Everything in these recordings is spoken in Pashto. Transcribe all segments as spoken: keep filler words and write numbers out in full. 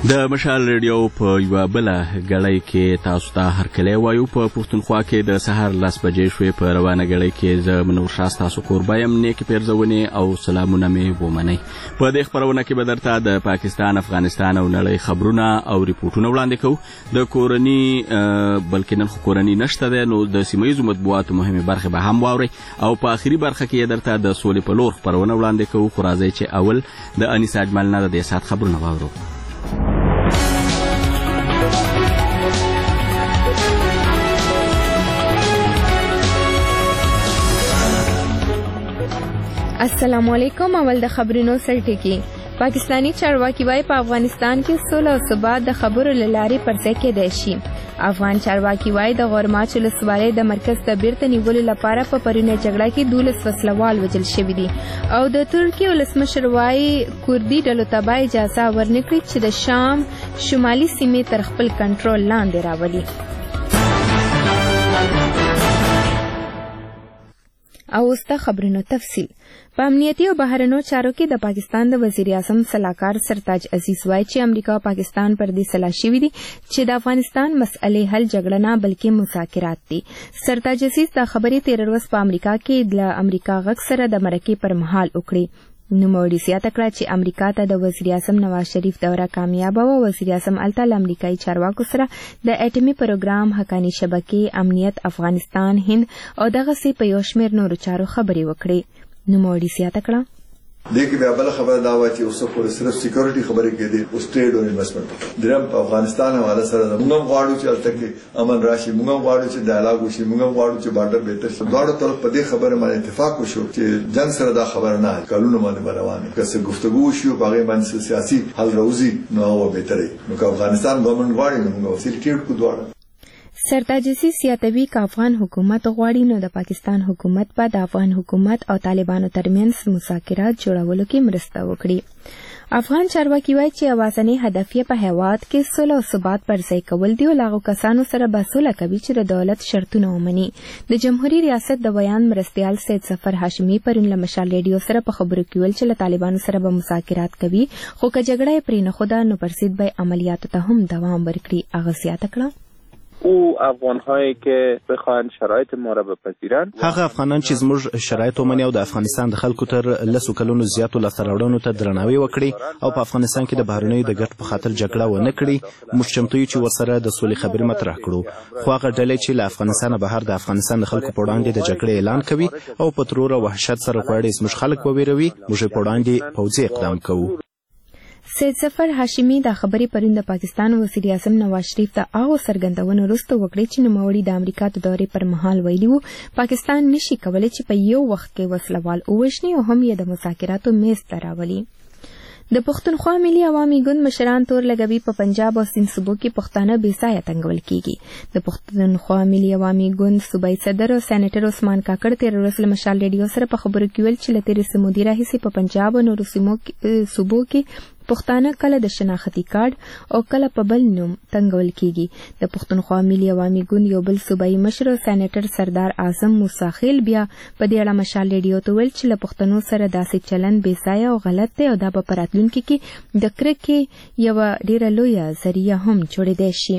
د مشال ریډیو په یوه بله ګړۍ کې تاسو ته هرکلی وایو. په پښتونخوا کې د سهار لس بجې شوې. په روانه ګړۍ کې زه منور شاه ستاسو کوربه یم. نیکې پیرزونې او سلامونه مې ومنئ. په دې خپرونه کې به درته د پاکستان، افغانستان او نړۍ خبرونه او ریپورټونه وړاندې کوو. د کورني بلکې نن خو کورني نشته دی، نو د سیمه ییزو مطبوعاتو مهمې برخې به هم واورئ او په آخري برخه کې درته د سولې په لور خپرونه وړاندې کوو. خو راځئ چې اول د انیس اجمل نه د دې ساعت خبرونه واورو. السلام علیکم. اول د خبرونو سرټکی. پاکستانی چارواکي وايي په افغانستان کې سوله او ثبات د خبرو له لارې پرځای کېدای شي. افغان چارواکي وايي د غورماچ ولسوالۍ د مرکز ته بیرته نیولو لپاره په پرونی جګړه کې دولس وسلوال وژل شوي دي او د ترکیې ولسمشر وايي کوردي ډلو ته به اجازه ورنکړي چې د شام شمالي سیمې تر خپل کنټرول لاندې راولي. او اوس د خبرونو تفصیل. په امنیتي او بهرنیو چارو کې د پاکستان د وزیر اعظم سلاکار سرتاج عزیز وایي چې امریکا او پاکستان پر دې سلا شوي دي چې د افغانستان مسئلې حل جګړه نه بلکې مذاکرات دي. سرتاج عزیز دا خبرې تیر ورځ په امریکا کې د امریکا غږ سره د مرکې پر مهال وکړې. نوموړي زیاته کړه چې امریکا ته د وزیر اعظم نواز شریف دوره کامیابه وه. وزیر اعظم هلته له امریکایي چارواکو سره د اټومي پروګرام، حقاني شبکې، امنیت، افغانستان، هند او دغسې په یو شمېر نورو چارو خبرې وکړې. نوموړي زیاته کړه دیکھ بیا بل خبر دا و چې اوس په صرف سکیورټي خبرې کې دي، اوس ټریډ او انویسټمنټ درم په افغانستان حواله سره موږ غواړو چې الته کې امن راشي، موږ غواړو چې ډایلاګ وشي، موږ غواړو چې بارډر بهتر شي. دواړو طرف په دې خبره باندې اتفاق وشو چې جنگ سره دا خبره نه کلونه باندې روانه که څه گفتگو وشي په هغه باندې سیاسي حل راوځي نو هو بهتري. نو که افغانستان ګورنمنت غواړي نو موږ وسیل ټریډ کو دواړو. سرتاج عزیز زیاتوي که افغان حکومت غواړي نو د پاکستان حکومت به د افغان حکومت او طالبانو ترمنځ مذاکرات جوړولو کې مرسته وکړي. افغان چارواکي وایي چې اوازنی هدف یې په هیواد کې سوله او ثبات پرځای کول دي او له هغو کسانو سره به سوله کوي چې د دولت شرطونه ومني. د جمهوري ریاست د بیان مرستیال سید ظفر هاشمي پرون له مشال ریډیو سره په خبرو کې ویل چې له طالبانو سره به مذاکرات کوي، خو که جګړه یې پرې نښوده نو پر ضد به عملیاتو ته هم دوام ورکړي. هغه زیاته کړه او افغان‌هایی که بخواهند شرایط ما را بپذیرند، هغه افغانان چې زموږ شرایط ومني او د افغانستان د خلکو تر لسو کلونو زیاتو لاسته راوړنو ته درناوی وکړي او په افغانستان کې د بهرنیو د ګټو په خاطر جګړه ونه کړي، موږ چمتو یو چې ورسره د سولې خبرې مطرح کړو. خو هغه ډلې چې له افغانستانه بهر د افغانستان د خلکو په وړاندې د جګړې اعلان کوي او په ترور او وحشت سره غواړي زموږ خلک وویروي، موږ په وړاندې پوځي اقدام کوو. سید ظفر هاشمي دا خبرې پرون د پاکستان وزیر اعظم نواز شریف ته هغو څرګندونو وروسته وکړې چې نوموړي د امریکا د دورې پر مهال ویلي وو پاکستان نشي کولی چې په یو وخت کې وسلوال ووژني او هم یې د مذاکراتو میز ته راولي. د پښتونخوا ملي عوامي ګوند مشران تور لګوي په پنجاب او سیند صوبو کې پښتانه بې ځایه تنګول کیږي. د پښتونخوا ملي عوامي ګوند صوبایي صدر او سېنیټر عثمان کاکړ تېره ورځ له مشال ریډیو سره په خبرو کې ویل چې له تېرې سمودي راهیسې په پنجاب او نورو صوبو کې پښتانه کله د شناختي کارت او کله په بل نوم تنګول کیږي. د پښتونخوا ملي عوامي ګوند یو بل صوبایي مشر او سېنیټر سردار اعظم موسی خیل بیا په دې اړه مشال ریډیو ته ویل چې له پښتنو سره داسې چلند بې ځایه او غلط دی او دا به په راتلونکي کې د کرکې یوه ډېره لویه ذریعه هم جوړېدای شي.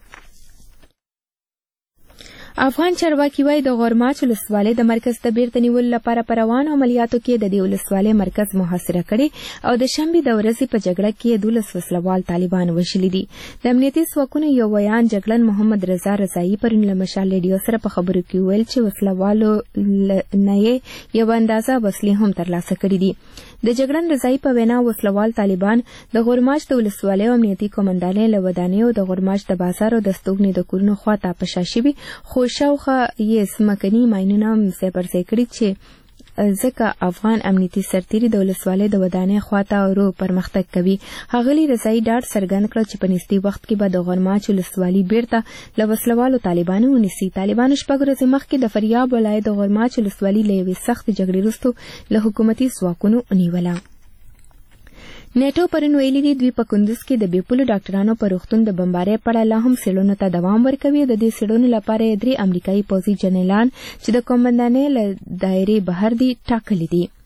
افغان چارواکي وايي د غورماچ ولسوالۍ د مرکز ته بیرته نیولو لپاره په روانو عملیاتو کې د دې ولسوالۍ مرکز محاصره کړی او د شنبې د ورځې په جګړه کې دولس وسلوال طالبان وژلي دي. د امنیتي ځواکونو یو ویان جګړن محمد رضا رضایي پرون له مشال ریډیو سره په خبرو کې ویل چې وسلوالو نه یې یوه اندازه وسلې هم ترلاسه کړي دي. د جګړن رضایي په وینا وسلوال طالبان د غورماچ د ولسوالۍ امنیتي قومندانۍ له ودانیو د غورماچ د بازار او د ستوګنې د کورونو خواته په شا شوي، خو شاوخوا یې ځمکني ماینونه هم ځای پر ځای کړي چې ځکه افغان امنیتي سرتیري د ولسوالۍ د ودانۍ خواته ورو پرمختګ کوي. ښاغلي رضایي ډاډ څرګند کړ چې په نږدې وخت کې به د غورماچ ولسوالي بیرته له وسلوالو طالبانو ونیسي. طالبانو شپږ ورځې مخکې د فریاب ولایت د غورماچ ولسوالي له یوې سختې جګړې وروسته له حکومتي ځواکونو ونیوله. نیټو پرون ویلي دي دوی په کندوز کې د بېپولو ډاکټرانو په روغتون د بمبارۍ په اړه لا هم څېړنو ته دوام ورکوي. د دې څېړنو لپاره یې درې امریکایي پوځي جنرالان چې د قومندانۍ له دایرې بهر دي ټاکلي دي.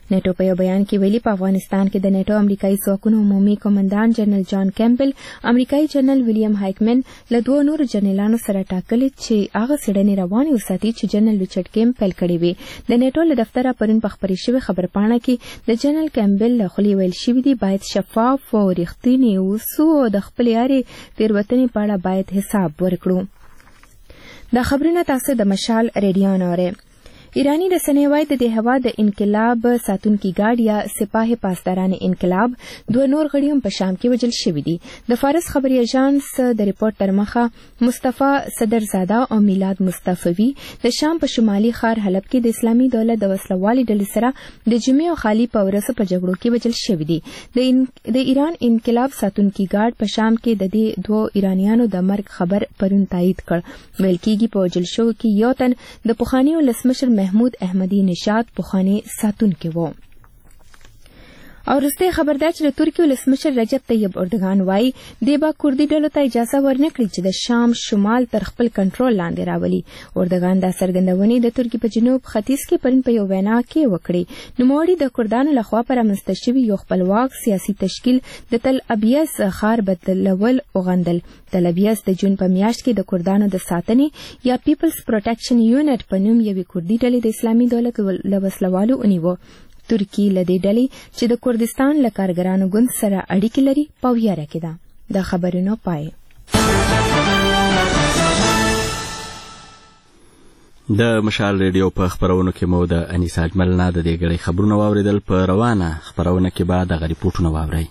نیټو په یو بیان کې ویلي په افغانستان کې د نیټو امریکایي ځواکونو عمومي کمانډان جنرال جان کیمبل امریکایي جنرال ویلیام هایکمن له دوه نورو جنرالانو سره ټاکلي چې هغه څېړنې روانې وساتي چې جنرال ریچارډ کیمپ پیل کړې وي. د نیټو له دفتره پرون په خپرې شوې خبرپاڼه کې د جنرال کیمبل له خولې ویل شوي دي باید شفاف او رښتینی اوسو او د خپلې هرې تېروتنې په اړه باید حساب ورکړو. دا خبرونه تاسو د مشال ریډیو نه اورئ. ایرانی رسنۍ وايي د دې هوا د انقلاب ساتونکي ګارډ یا سپاه پاسداران انقلاب دوه نور غړي هم په شام کې وژل شوي دي. د فارس خبري اژانس د ریپورت تر مخه مصطفی صدرزاده او میلاد مصطفی د شام په شمالي ښار حلب کې د اسلامي دولت د وسلوالي ډلې سره د جمعې او خالي په ورځو په جګړو کې وژل شوي دي. د ایران انقلاب ساتونکي ګارډ په شام کې د دې دوه ایرانیانو د مرګ خبر پرون تایید کړ. ویل کېږي په وژل شوو کې یو تن د پخواني ولسمشر محمود احمدی نژاد پخوانی ساتونکی و. او وروستی خبر دا چې د ترکیې ولسمشر رجب طیب اردوغان وایي دی به کردي ډلو ته اجازه ورنکړي چې د شام شمال تر خپل کنټرول لاندې راولي. اردوغان دا څرګندونې د ترکیې په جنوب ختیځ کې پرون په یو وینا کې وکړې. نوموړي د کردانو لخوا په رامنځته شوي یو خپلواک سیاسي تشکیل د تل ابیض ښار بدلول وغندل. تل ابیض د جون په میاشت کې د کردانو د ساتنې یا پیپلز پروټیکشن یونټ په نوم یوې کردي ډلې د اسلامي دولت له وسلوالو ونیوه. ترکی له دې ډلې چې د کردستان له کارګرانو ګوند سره اړیکې لري په ویره کې ده. د خبرونو پای. د مشال ریډیو په خبرونو کې مو د انیسا اجمل نه د دې غړي خبرونه واوریدل. په روانه خبرونه کې به د ریپورټونه واورئ.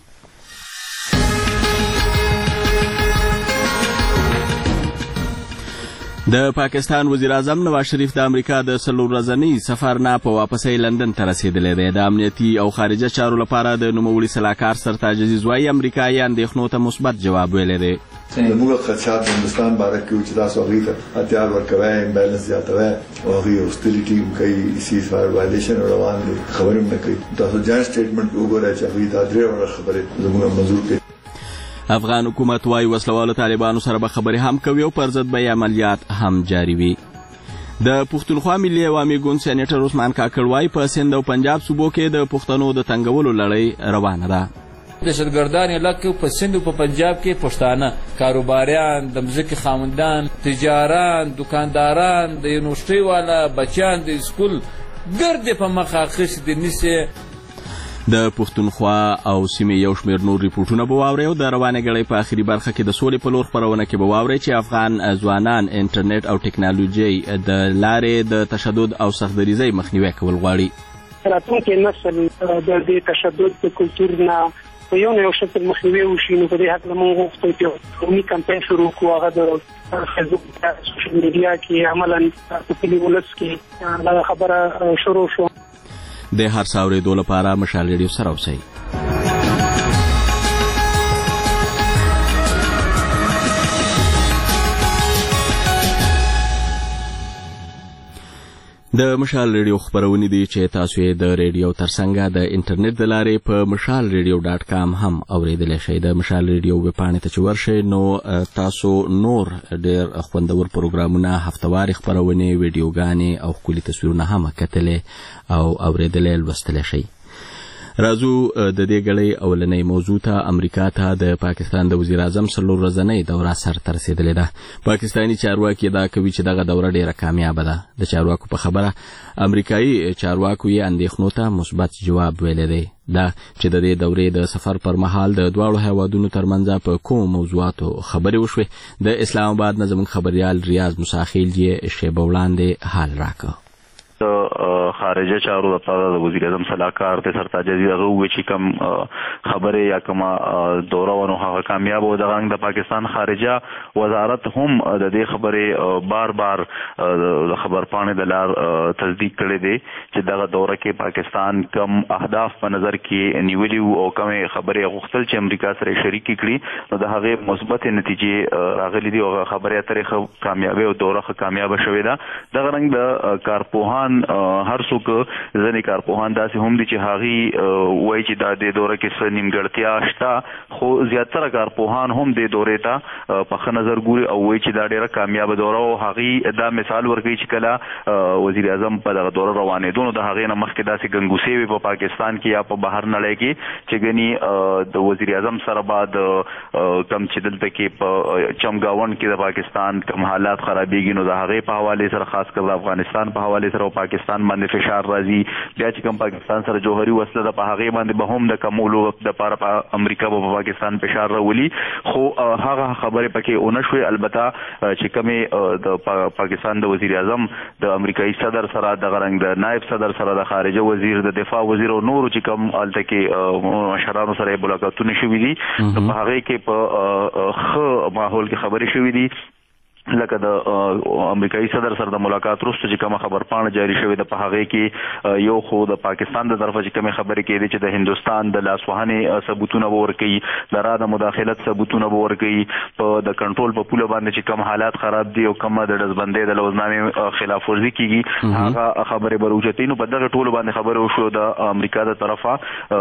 د پاکستان وزیر اعظم نواز شریف د امریکا د څلور ورځني سفر نه په واپسۍ لندن ته رسېدلی دی. د امنیتي او خارجه چارو لپاره د نوموړي سلاکار سرتاج عزیز وایي امریکا یې اندېښنو ته مثبت جواب ویلی دی. زموږ خدشات د هندوستان باره کې چې تاسو هغوی ته هتیار ورکوئ، امبیلنس زیاتوئ او هغوی هوسټیلیټي هم کوي، سیز فایر وایلیشن روان دی، خبرې هم نه کوي. تاسو جاینټ سټیټمنټ وګورئ چې هغوی دا درې وړه خبرې زموږ منظور کوي. افغان حکومت وايي وسلوالو طالبانو سره به خبرې هم کوي او پر ضد به عملیات هم جاري وي. د پښتونخوا ملي عوامي ګوند سینیټر عثمان کاکړ وايي په سند او پنجاب صوبو کې د پښتنو د تنګولو لړۍ روانه ده. دهشتګردان علاقې په سند او په پنجاب کې پښتانه کاروباریان، د مځکې خاوندان، تجاران، دکانداران، د یونیورسټۍ والا بچیان د سکول ګردې په مخه اخیستې دي نیسي. د پښتونخوا او سیمې یو شمېر نور ریپورټونه به واورئ او د روانې ګړۍ په آخري برخه کې د سولې په لور خپرونه کې به واورئ چې افغان ځوانان انټرنیټ او ټکنالوژۍ د لارې د تشدد او سختدریزۍ مخنیوی کول غواړي. راتلونکی نسل د دې تشدد د کلتور نه په یو نه یو شکل مخنیوی وشي. نو په دې هکله موږ غوښتل چې قومي کمپین شروع کړو. هغه د فیسبوک سوشل میډیا کې عملاً په کلي ولس کې دا خبره شروع شو. د هر څه اورېدو لپاره مشال ریډیو سره اوسئ. د مشال ریډیو خبرونه دي چې تاسو یې د ریډیو ترڅنګ د انټرنیټ د لارې په مشال ریډیو ډاټ کام هم اوریدلی شئ. د مشال ریډیو ویبپاڼې ته چې ورشئ نو تاسو نور ډېر خوندور پروګرامونه، هفتواري خپرونې، ویډیوګانې او ښکلي تصویرونه هم کتلی او اوریدلی لوستلی شئ. راځو د دې غړي اولنۍ موضوع ته. امریکا ته د پاکستان د وزیر اعظم څلور ورځنۍ دوره سرته رسېدلې ده. پاکستاني چارواکي ادعا کوي چې دغه دوره ډېره کامیابه ده. د چارواکو په خبره امریکایي چارواکو یې اندېښنو ته مثبت جواب ویلی دی. دا چې د دې دورې د سفر پر مهال د دواړو هیوادونو ترمنځ په کومو موضوعاتو خبرې وشوې. د اسلام آباد نه زموږ خبریال ریاض موساخیل یې شیبه وړاندې حال راکړ. خارجه چارو لپاره د وزیر اعظم سلاکار ته سرتاج عزیز هغه وایي چې کوم خبرې یا کوم دوره ونه هغه کامیاب او د پاکستان خارجه وزارت هم د دې خبرې بار بار د خبرپاڼې د لار تصدیق کړی دی چې دغه دوره کې پاکستان کم اهداف په نظر کې نیولي او کوم خبرې غوښتل چې امریکا سره شریک کړي نو د هغه مثبت نتیجې راغلي دي او خبرې اترې کامیابه او دوره کامیابه شوې ده. دغه رنګ د کارپوهان هر څوک ځینې کارپوهان داسې هم دي چې هغې وایي چې دا دې دوره کې څه نیمګړتیا شته، خو زیاتره کارپوهان هم دې دورې ته په ښه نظر ګوري او وایي چې دا ډېره کامیابه دوره او هغې دا مثال ورکوي چې کله وزیر اعظم په دغه دوره روانېدو نو د هغې نه مخکې داسې ګنګوسې وي په پاکستان کې یا په بهر نړۍ کې چې ګني د وزیر اعظم سره به د کم چې دلته کې په چمګاونډ کې د پاکستان کم حالات خرابېږي نو د هغې په حوالې سره خاص کر د افغانستان په حوالې سره او پاکستان باندې فشار راځي. بیا چې کوم پاکستان سره جوهري وسله ده په هغې باندې به هم د کمولو دپاره په امریکا به په پاکستان فشار راولي، خو هغه خبرې پکې ونه شوې. البته چې کومې د پاکستان د وزیر اعظم د امریکایي صدر سره دغه رنګ د نایب صدر سره د خارجه وزیر د دفاع وزیر او نورو چې کوم هلته کې مشرانو سره یې ملاقاتونه شوي دي په هغې کې په ښه ماحول کې خبرې شوي دي. لکه د امریکایي صدر سره د ملاقات وروسته چې کومه خبرپاڼه جاري شوې ده په هغې کې یو خو د پاکستان د طرفه چې کومې خبرې کېدې چې د هندوستان د لاسوهنې ثبوتونه به ورکوي، د را د مداخلت ثبوتونه به ورکوي، په د کنټرول په پوله باندې چې کوم حالات خراب دي او کومه د ډزبندۍ د لوزنامې خلاف ورزي کېږي هغه خبرې به راوچتوي. نو په دغه ټولو باندې خبرې وشو د امریکا د طرفه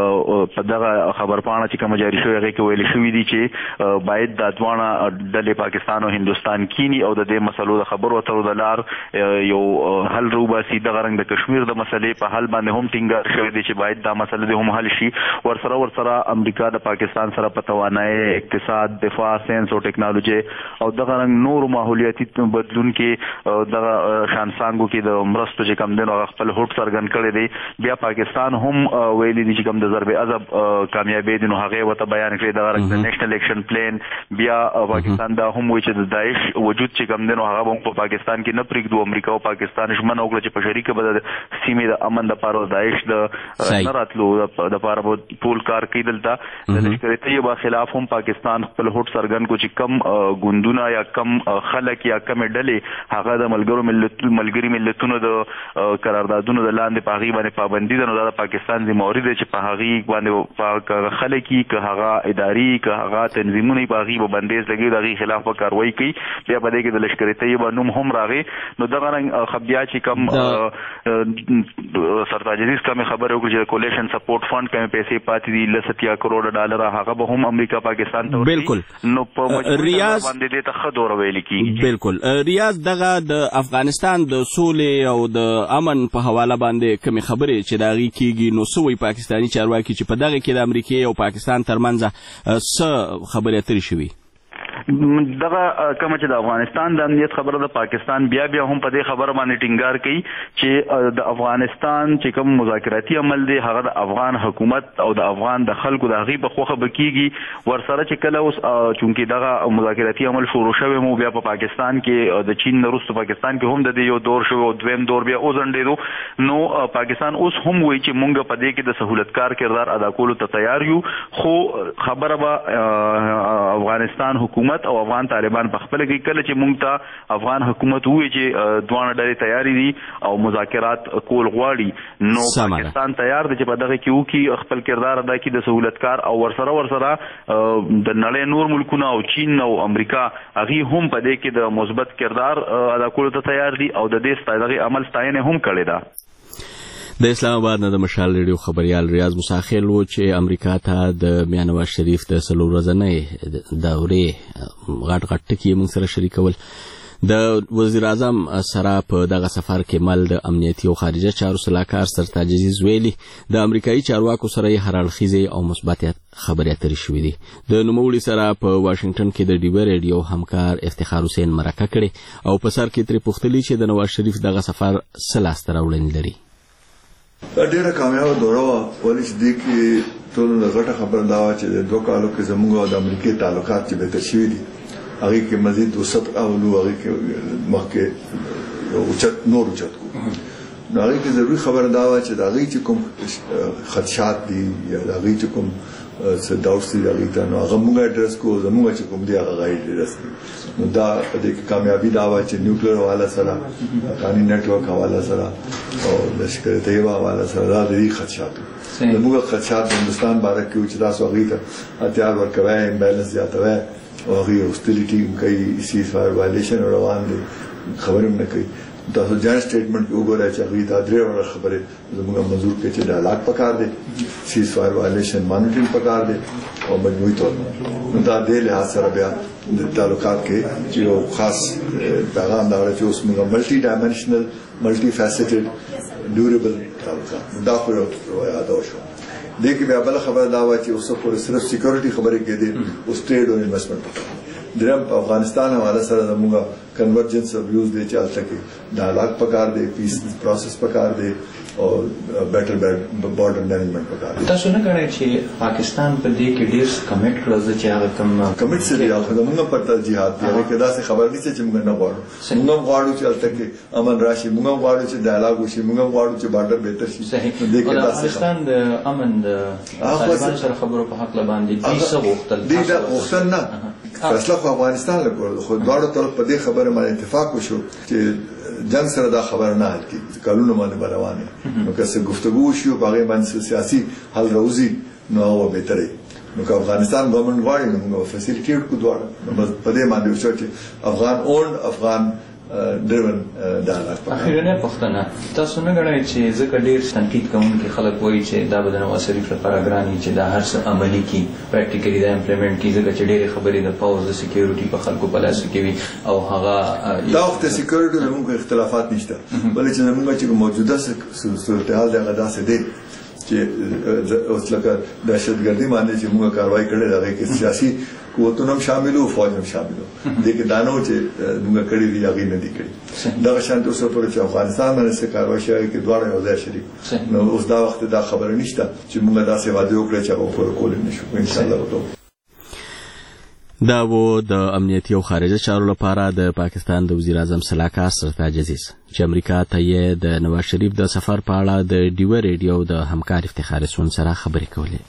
په دغه خبرپاڼه چې کومه جاري شوې هغې کې ویلې شوي دي چې باید دا دواړه ډلې پاکستان او هندوستان کینی او د دې مسلو د خبرو اترو د لار یو حل روباسي. دغه رنګ د کشمیر د مسلې په حل باندې هم ټینګار شوی دی چې باید دا مسله د هم حل شي. ورسره ورسره امریکا د پاکستان سره په توانایي اقتصاد، دفاع، ساینس او ټیکنالوژي او دغه رنګ نور ماحولیاتي بدلون کې دغه شانسانګو کې د مرستو چې کوم دی نو خپل هوډ څرګند کړی دی. بیا پاکستان هم ویلي دي چې کوم د ضرب عضب کامیابي دي نو هغې ورته بیان کړی دغه رنګ د نیشنل ایکشن پلان. بیا پاکستان دا هم وایي چې د داعش وجود چې کوم دی نو هغه به په پاکستان کې نه پرېږدو. امریکا او پاکستان ژمنه وکړه چې په شریکه به د سیمې د امن دپاره داعش د نه راتلو دپاره به ټول کار کوي. دلته د لشکر طیبه خلاف هم پاکستان خپل هوډ څرګند کړو چې کم ګوندونه یا کم خلک یا کمې ډلې هغه د ملګرو ملتونو ملګري ملتونو د قراردادونو د لاندې په هغې باندې پابندي ده نو دا د پاکستان ذمهواري ده چې په هغې باندې خلک یي که هغه ادارې که هغه تنظیمونه یي په هغې به بندیز لګوي د هغې خلاف به کاروایي کوي. بیا په دې کې د لشکر طیبه نوم هم راغی نو دغه رنګ بیا چې کوم سرتاج عزیز کومې خبرې وکړي چې د کولیشن سپورټ فنډ کومې پیسې پاتې دي لس اتیا کروړه ډالره هغه به هم امریکا پاکستان ته ورکوي. نو په مجموعي باندې دې ته ښه دوره ویل کېږي. بالکل ریاض دغه د افغانستان د سولې او د امن په حواله باندې کومې خبرې چې د هغې کېږي نو څه وایي پاکستاني چارواکي چې په دغه کې د امریکې او پاکستان ترمنځ څه خبرې اترې شوي؟ دغه کومه چې د افغانستان د امنیت خبره د پاکستان بیا بیا هم په دې خبره باندې ټینګار کوي چې د افغانستان چې کوم مذاکراتي عمل دی هغه د افغان حکومت او د افغان د خلکو د هغې په خوښه به کېږي. ورسره چې کله اوس چونکې دغه مذاکراتي عمل شروع شوی مو بیا په پاکستان کې د چین نه وروسته پاکستان کې هم د دې یو دور شوی او دویم دور بیا وځنډېدو نو پاکستان اوس هم وایي چې مونږ په دې کې د سهولتکار کردار ادا کولو ته تیار یو، خو خبره به افغانستان حکومت او افغان طالبان په خپل کې کله چې مونږ ته افغان حکومت وایي چې دواړه ډلې تیاری دي او مذاکرات کول غواړي نو پاکستان تیار دی چې په دغه کې وکړي خپل کردار ادا کړي د سهولتکار او ورسره ورسره د نړۍ نور ملکونه او چین او امریکا هغې هم په دې کې د مثبت کردار ادا کولو ته تیار دي او د دې دغه عمل ستاینه هم کړې ده. د اسلام آباد نه د مشال ریډیو خبریال ریاض مساخیل و چې امریکا ته د میاں نواز شریف د څلور ورځنۍ دورې غټ غټ ټکي موږ سره شریکول. د وزیر اعظم سره په دغه سفر کې مل د امنیتي او خارجه چارو سلاکار سرتاج عزیز ویلي د امریکایي چارواکو سره یې هر اړخیزې او مثبت خبرې اترې شوې دي. د نوموړي سره په واشنگټن کې د ډیوه ریډیو همکار افتخار حسین مرکه کړې او په سر کې ترې پوښتلي چې د نواز شریف دغه سفر څه لاسته راوړنې لري. دا ډېره کامیابه دوره وه ولې چې دې کې ټولو نه غټه خبره دا وه چې د دوه کالو کې زموږ او د امریکې تعلقات چې بهتر شوي دي هغې کې مزید وسط راولو هغې کې مخکې اوچت نور اوچت کړو نو هغې کې ضروري خبره دا وه چې د هغې چې کوم خدشات دي یا د هغې چې کوم څه ډاوټس دي هغې ته نو هغه مونږ اډرس کړو زموږ چې کوم دی هغه هغه اډرس کړي نو دا په دې کې کامیابي دا وه چې نیوکلیر حواله سره افغاني نیټورک حواله سره او لشکر طیبه حواله سره دا د دې خدشات زموږ خدشات د هندوستان باره کې وو چې تاسو هغې ته هتیار ورکوئ امبیلنس زیاتوئ او هغې هوسټیلیټي کوي سیز فایر وایلیشن روان دی خبرې هم نه کوي تاسو جان سټیټمنټ کې وګورئ چې هغه دا درې وړه خبره زموږ منظور کې چې ډایلاګ پکار دی سیز فایر وایلیشن مانیټرینګ پکار دی او مجموعي تور نو دا د لحاظ سره بیا د تعلقات کې چې یو خاص پیغام دا چې اوس موږ ملټي ډایمنشنل ملټي فیسټډ ډیوریبل تعلقات دا خو یو یاد شو دغه بیا بل خبره دا و چې اوس په صرف سکیورټي خبره کې دي او سټیټ او انویسټمنټ درم په افغانستان حواله سره زموږ کنورجنس اف ویوز دی چې البته کې ډایلاګ پکار دی پیس پروسس پکار دی او بیٹر بارډر مینجمنٹ پکار دی تاسو نه غواړئ چې پاکستان په دې کې ډیر کمټ کړو چې هغه کم کمټ سره یو خدمت پر ترجیحات دی هغه کدا څه خبر دي چې موږ نه غواړو موږ غواړو چې البته کې امن راشي موږ غواړو چې ډایلاګ وشي موږ غواړو چې بارډر بهتر شي دې کې پاکستان د امن د طالبان سره خبرو په حق باندې دې څه وختل دې دا وختل نه فیصله خو افغانستان لپاره خو دواړو طرف په دې خبره باندې اتفاق وشو چې جنگ سره دا خبر نه حل کی قانون باندې روانه نو که څه گفتگو شو باغې باندې سیاسي حل راوځي نو هو بهتره نو که افغانستان ګورنمنت غواړي نو موږ فیسیلیټیټ کو دواړه بس په دې باندې وشو چې افغان اون افغان ډریون ډایلاګ اخیرنه پښتنه تاسو نه غواړئ چې ځکه ډیر تنقید کوونکي خلک وایي چې دا به د نواز شریف لپاره ګراني چې دا هر څه عملی کی پریکټیکلی دا امپلیمنټ کی ځکه چې ډېر خبرې د پاوز د سکیورټي په خلکو په لاس کې وي او هغه دا وخت سکیورټي زموږ اختلافات نشته بلکې چې زموږ چې موجوده صورتحال دغه داسې دی چې اوس لکه دهشتګردي باندې چې موږ کاروایی کړې ده کې سیاسي قوتونه هم شامل او فوج هم شامل دي کې دانو چې موږ کړې دي هغه نه دي کړې دا شانت اوس پر چې افغانستان باندې څه کاروایی شوی کې دواړه یو ځای شریک نو اوس دا وخت دا خبره نشته چې موږ داسې وعده وکړو چې هغه پر کول نشو ان شاء الله وته دا و د امنیتي او خارجه چارو لپاره د پاکستان د وزیر اعظم سلاکار سرتاج عزیز چې امریکا ته یې د نواز شریف د سفر په اړه د ډیو ریډیو د همکار افتخار سون سره خبرې کولې.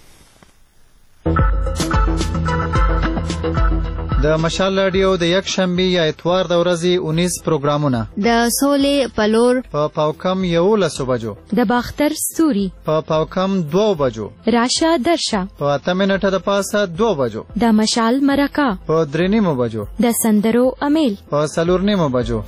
د مشال رادیو د یک شنبه یا اتوار د ورځې اونیس پروګرامونه د سولې پلور په پاوکم یو لسو بجو د باختر ستوري په پاوکم دو بجو راشه درشه په اته منټه د پاسه دو بجو د مشال مرکه په درې نیمو بجو د سندرو امیل په څلور نیمو بجو.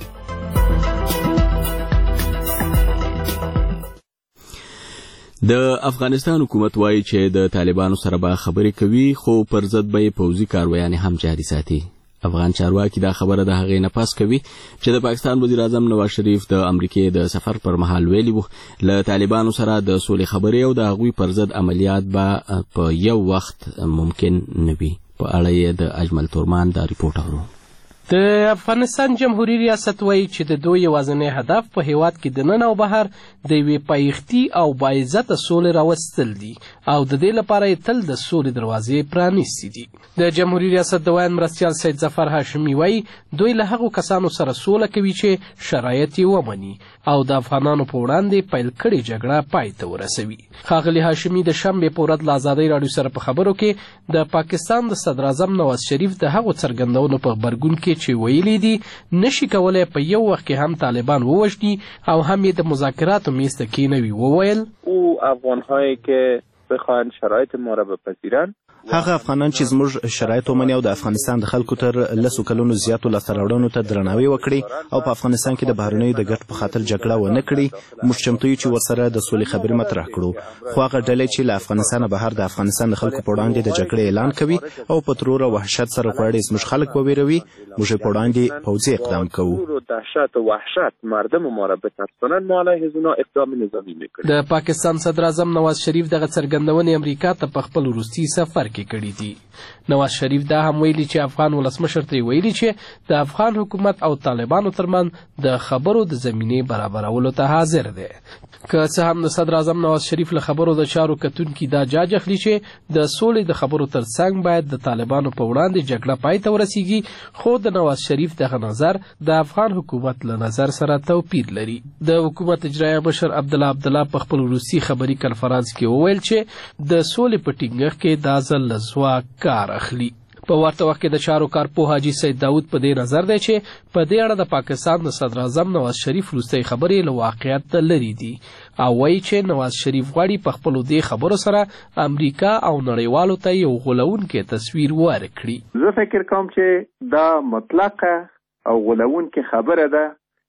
د افغانستان حکومت وایي چې د طالبانو سره به خبرې کوي خو پر ضد به پوځي کاروایان هم جاري ساتي. افغان چارواکي دا خبره د هغې نه پس کوي چې د پاکستان وزیر اعظم نواز شریف د امریکې د سفر پر مهال ویلي وو له طالبانو سره د سولې خبرې او د هغوی پر ضد عملیات به په یو وخت ممکن نه وي. په اړه یې د اجمل تورمان دا ریپورټ اورو. د افغانستان جمهوریت ریاست وایي چې د دوی یوازینی هدف په هیواد کې دننه او بهر د یوې پایښتي او باعزته سولې راوستل دي او د دې لپاره یې تل د سولې دروازې پرانیستې دي. د جمهوریت ریاست د ویاند مرستیال سید ظفر هاشمي وایي دوی له هغو کسانو سره سوله کوي چې شرایط یې ومني او د افغانانو په وړاندې پیل کړې جګړه پای ته ورسوي. ښاغلي هاشمي د شنبې په ورځ له ازادۍ راډیو سره په خبرو کې د پاکستان د صدراعظم نواز شریف د هغو څرګندونو په غبرګون کې چې ویلي دي نشي کولای په یو وخت کې هم طالبان ووژني او هم یې د مذاکراتو میز ته کېنوي. وویل او افغان‌هایی که بخواهند شرایط ما را بپذیرند هغه افغانان چې زموږ شرایط ومني او د افغانستان د خلکو تر لسو کلونو زیاتو لاسته راوړنو ته درناوی وکړي او په افغانستان کې د بهرنیو د ګټو په خاطر جګړه ونه کړي موږ چمتو یو چې ورسره د سولې خبرې مطرح کړو. خو هغه ډلې چې له افغانستانه بهر د افغانستان د خلکو په وړاندې د جګړې اعلان کوي او په ترور او وحشت سره غواړي زموږ خلک وویروي موږ په وړاندې پوځي اقدام کوو. دهشت و وحشت مردم ما را بترسانند ما علیه اونا اقدام نظامی میکنیم. د پاکستان صدر اعظم نواز شریف دغه څرګندونې امریکا ته په خپل وروستي سفر کې کړي دي. نواز شریف دا هم ویلي چې افغان ولسمشر ته ویلي چې د افغان حکومت او طالبانو ترمن د خبرو د زمینې برابرولو ته حاضر دی. که څه هم د صدر اعظم نواز شریف له خبرو د چارو کتونکي دا جاج اخلي چې د سولې د خبرو ترڅنګ باید د طالبانو په وړاندې جګړه پای ته ورسیږي خو د نواز شریف دغه نظر د افغان حکومت له نظر سره توپیر لري. د حکومت اجرایه مشر عبدالله عبدالله په خپل وروستي خبري کنفرانس کې وویل چې د سولې په ټینګښت کې دا ځل له ځواک کار اخلي. په ورته وخت کې د چارو کارپوه حاجي سید داود په دې نظر دی چې په دې اړه د پاکستان د صدر اعظم نواز شریف وروستۍ خبرې له واقعیت لرې دي او وایي چې نواز شریف غواړي په خپلو دې خبرو سره امریکا او نړیوالو ته یو غولونکی تصویر ورکړي. زه فکر کوم چې دا مطلقه او غولونکی خبره ده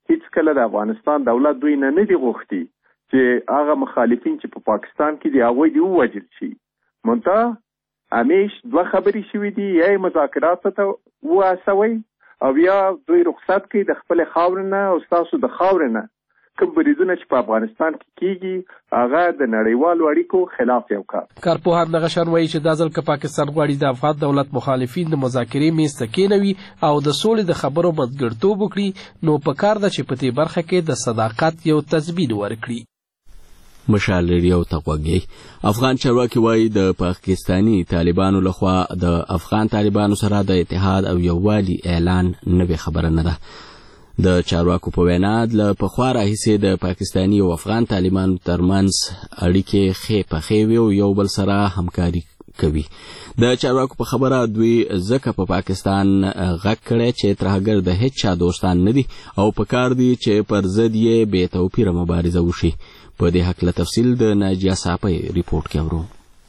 هیڅ کله د افغانستان دولت دوی نه نه دي غوښتي چې هغه مخالفین چې په پاکستان کې دي هغوی دې ووژل شي. منتها همیش دوه خبرې شوي دي، یا یې مذاکراتو ته وهڅوئ او یا دوی رخصت کوي د خپل خاورې نه او ستاسو د خاورې نه کوم بریدونه چې په افغانستان کې کیږي هغه د نړیوالو اړیکو خلاف یو کار. کارپوهان دغه شان وایي چې دا ځل که پاکستان غواړي د افغان دولت مخالفین د مذاکرې میز ته کېنوي او د سولې د خبرو منځګړیتوب وکړي، نو پکار ده چې په دې برخه کې د صداقت یو تضمین ورکړي. مشال ریډیو ته غوږی. افغان چارواکي وایي د پاکستاني طالبانو لخوا د افغان طالبانو سره د اتحاد او یووالي اعلان نوې خبره نه ده. د چارواکو په وینا له پخوا راهیسې د پاکستاني او افغان طالبانو ترمنځ اړیکې ښې پخې وي او یو بل سره همکاري کوي. د چارواکو په خبره دوی ځکه په پاکستان غږ کړی چې ترهګر د هیڅ چا دوستان نه دي او پکار دي چې پر ضد یې بې توپیره مبارزه وشي. په دې هکله تفصیل د ناجیه صافی ریپورټ کې اورو.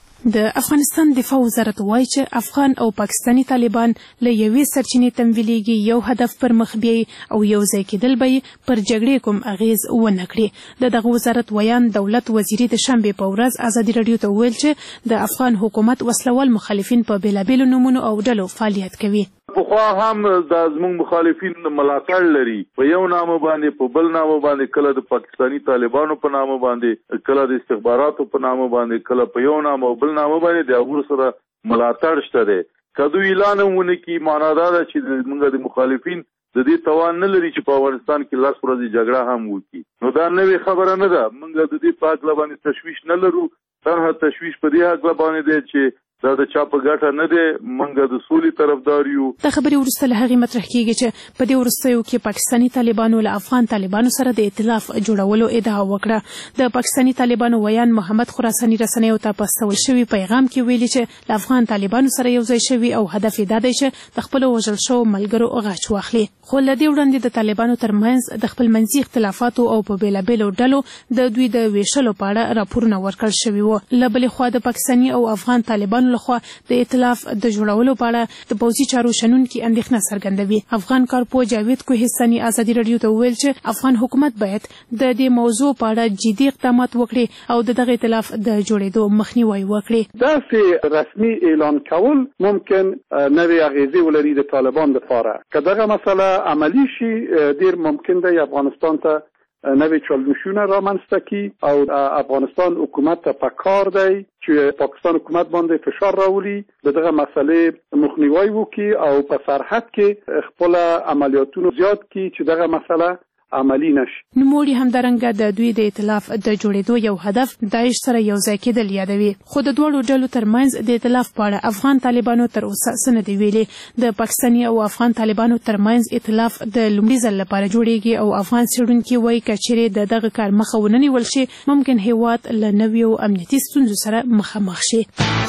د افغانستان دفاع وزارت وایي چې افغان او پاکستانی طالبان له یوې سرچینې تمویلیږي، یو هدف پر مخ بیایي او یو ځای کېدل به یې پر جګړې کوم اغیز ونه کړي. د دغه وزارت ویان دولت وزیري د شنبې په ورځ ازادي راډیو ته وویل چې د افغان حکومت وسلوال مخالفین په بېلابېلو نومونو او ډلو فعالیت کوي. پخوا هم د زموږ مخالفین ملاتړ لري، په یو نامه باندې په بل نامه باندې، کله د پاکستانی طالبانو په نامه باندې، کله د استخباراتو په نامه باندې، کله په یو نامه او بل نامه باندې د هغوی سره ملاتړ شته دی. که دوی اعلان ونه کړي معنا دا ده چې موږ د مخالفین د دې توان نه لري چې په افغانستان کې لس ورځې جګړه هم وکړي. نو دا نوې خبره نه ده. موږ د دې په هکله باندې تشویش نه لرو. تنها تشویش په دې هکله باندې دی چې دا د چا په ګټه نه دی. موږ د سولې طرفدار یو. د خبرې وروسته له هغې مطرح کېږي چې په دې وروستیو کې پاکستاني طالبانو له افغان طالبانو سره د ائتلاف جوړولو ادعا وکړه. د پاکستاني طالبانو ویان محمد خراساني رسنیو ته په استول شوي پیغام کې ویلي چې له افغان طالبانو سره یو ځای شوي او هدف یې دا دی چې د خپلو وژل شوو ملګرو غچ واخلي. خو له دې وړاندې د طالبانو ترمنځ د خپل منځي اختلافاتو او په بېلابېلو ډلو د دوی د ویشلو په اړه راپورونه ورکړل شوي وو. له بلې خوا د پاکستاني او افغان طالبانو لخوا د ائتلاف د جوړولو په اړه د پوځي چارو شنونکي اندېښنه څرګندوي. افغان کارپوه جاوید کوهستاني ازادي راډیو ته وویل چې افغان حکومت باید د دې موضوع په اړه جدي اقدامات وکړي او د دغه ائتلاف د جوړېدو مخنیوی وکړي. داسې رسمي اعلان کول ممکن نوې اغیزې ولري د طالبان دپاره. که دغه مسله عملی شي ډېر ممکن دی افغانستان ته نوې چالشونه رامنځته کړي او افغانستان حکومت ته پکار دی چې پاکستان حکومت باندې فشار راولي، د دغه مسلې مخنیوی وکړي او په سرحد کې خپل عملیاتونه زیات کړي چې دغه مسله عملی نشي. نوموړي همدارنګه د دوی د ائتلاف د جوړېدو یو هدف داعش سره یو ځای کېدل یادوي. خو د دواړو ډلو ترمنځ د ائتلاف په اړه افغان طالبانو تر اوسه څه نه دي ویلي. د پاکستاني او افغان طالبانو ترمنځ ائتلاف د لومړي ځل لپاره جوړېږي او افغان څېړونکي وایي که چیرې د دغه کار مخه ونه نیول شي ممکن هېواد له نویو امنیتي ستونزو سره مخامخ شي.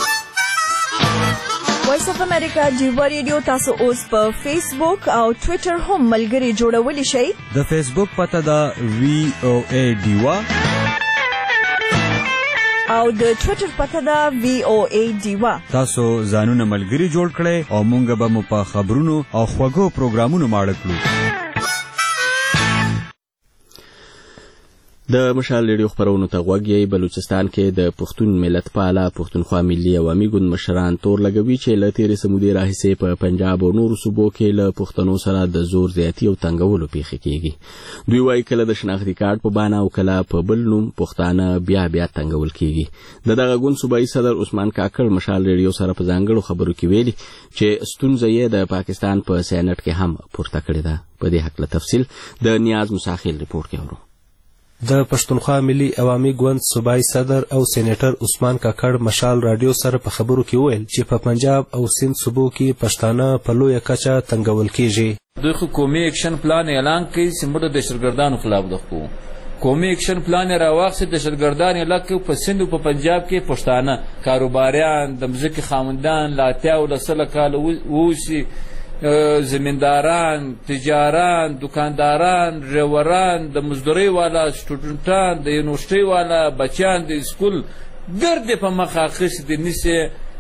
وایس اف امریکا جیوا ریډیو تاسو اوس په فیسبوک او ټوئیټر هم ملګري جوړولی شئ. د فیسبوک پته ده وی او ای ډیوا او د ټوئیټر پته ده وی او ای ډیوا. تاسو ځانونه ملګري جوړ کړئ او مونږ به مو په خبرونو او خوږو پروګرامونو ماړه کړو. د مشال ریډیو خبرونو ته غوږ یې. بلوچستان کې د پښتون ملت پاله پښتونخوا ملي عوامي ګوند مشران تور لګوي چې له تېرې سمودې راهیسې په پنجاب او نورو صوبو کې له پښتنو سره د زور زیاتي او تنګولو پیښې کېږي. دوی وایي کله د شناختي کارت په بانه او کله په بل نوم پښتانه بیا بیا تنګول کېږي. د دغه ګوند صوبایي صدر عثمان کاکړ مشال ریډیو سره په ځانګړو خبرو کې ویلي چې ستونزه یې د پاکستان په سینټ کې هم پورته کړې ده. په دې هکله تفصیل د نیاز مساخیل ریپورټ کې اورو. د پښتونخوا ملي عوامي ګوند صوبایي صدر او سېنیټر عثمان کاکړ مشال راډیو سره په خبرو کې وویل چې په پنجاب او سند صوبو کې پښتانه په لویه کچه تنګول کېږي. دوی خو قومي اکشن پلان اعلان کړي چې موږ د دهشتګردانو خلاف دغو قومي اکشن پلان راواخیست. دهشتګردان اعلان کړي په سند او په پنجاب کې پښتانه کاروباریان د مځکې خاوندان له اتیا او لسله کاله واوسي، زمینداران، تجاران، دکانداران، ډریوران، د مزدورۍ والا، سټوډنټان، د یونیورسټۍ والا بچیان د اسکول ګردې په مخ اخیستې دي. نیسې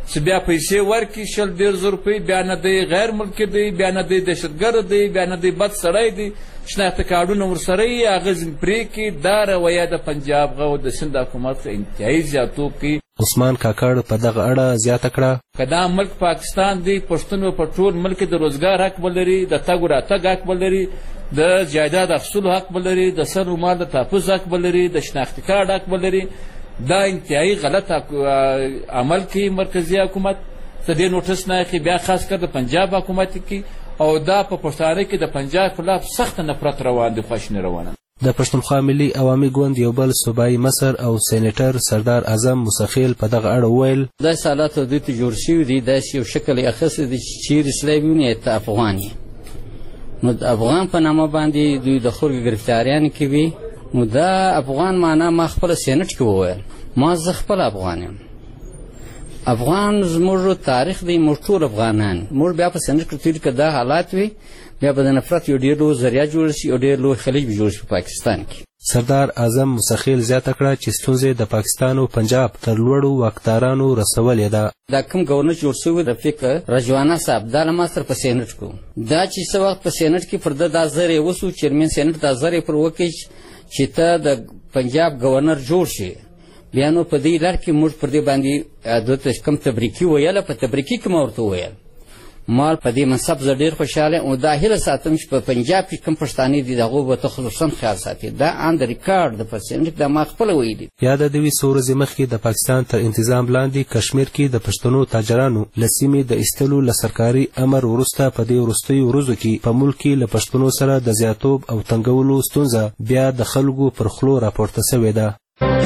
چې بیا پیسې ورکړي شل ډېر زر روپۍ، بیا نه دی غیر ملکي دی، بیا نه دی دهشتګرد دی، بیا نه دی بد سړی دی، شناخته کارډونه ورسره یي، هغه ځینې پرېږدي. دا رویه د پنجاب او د سند حکومت ښه انتهایي زیاتوب کوي. عثمان کاکړ په دغه اړه زیاته کړه که دا ملک پاکستان دی، پښتون به په ټول ملک د روزګار حق به لري، د تګ و راتګ حق به لري، د جایداد اخیستلو حق به لري، د سر رومال د تحفظ حق به لري، د شناختي کارډ حق به لري. دا انتهایی غلط عمل کوي مرکزي حکومت، د دې نوټس نه اخلي. بیا خاص کر د پنجاب حکومت کوي، او دا په پښتانه کې د پنجاب خلاف سخت نفرت روان دی، خواشیني روانه. د پښتونخوا ملي عوامي ګوند یو بل صوبایي مشر او سینیټر سردار اعظم موسیخیل په دغه اړه وویل داسې حالات دوی ته جوړ شوي دي، داسې یو شکل یې اخیستی دی چې چیرې سړی وویني ته افغان یې، نو د افغان په نامه باندې دوی د خلکو ګرفتاریانې کوي. نو دا افغان معنا ما خپله سینټ کې وویل، ما زه خپل افغان یم. افغان زموږ تاریخ دی، موږ ټول افغانان. موږ بیا په سینټ کې تیر که دا حالات وي، بیا به د نفرت یو ډېر لوی ذریعه جوړ شي، یو ډېر لوی خلیج به جوړ شي په پاکستان کې. سردار اعظم موسیخیل زیاته کړه چې ستونزې د پاکستان او پنجاب تر لوړو واکدارانو رسولې ده. دا کوم ګورنر جوړ شوی رفیق رجوانا صاحب، دا له ما سره په سینټ کو، دا چې څه وخت په سینټ کې پر ده دا زر یې وسو، چیرمین سینټ دا زر یې پر وکړي چې ته د پنجاب ګورنر جوړ شي. بیا نو په دې لړ کې موږ پر دې باندې دوی کوم تبریکي ویله، په تبریکي کې ما ورته وویل مال په دې منصب زه ډېر خوشحاله او دا هیله ساتم چې په پنجاب کې کوم پښتانه دي د هغو به ته خصوصا خیال ساتي. دا آن د ریکارډ د پرسنټ دا ما خپله ویلي. یاده دوی څو ورځې مخکې د پاکستان تر انتظام لاندې کشمیر کې د پښتنو تاجرانو له سیمې د ایستلو له سرکاري امر وروسته په دې وروستیو ورځو کې په ملک کې له پښتنو سره د زیاتوب او تنګولو ستونزه بیا د خلکو پر خلو راپورته سوې ده.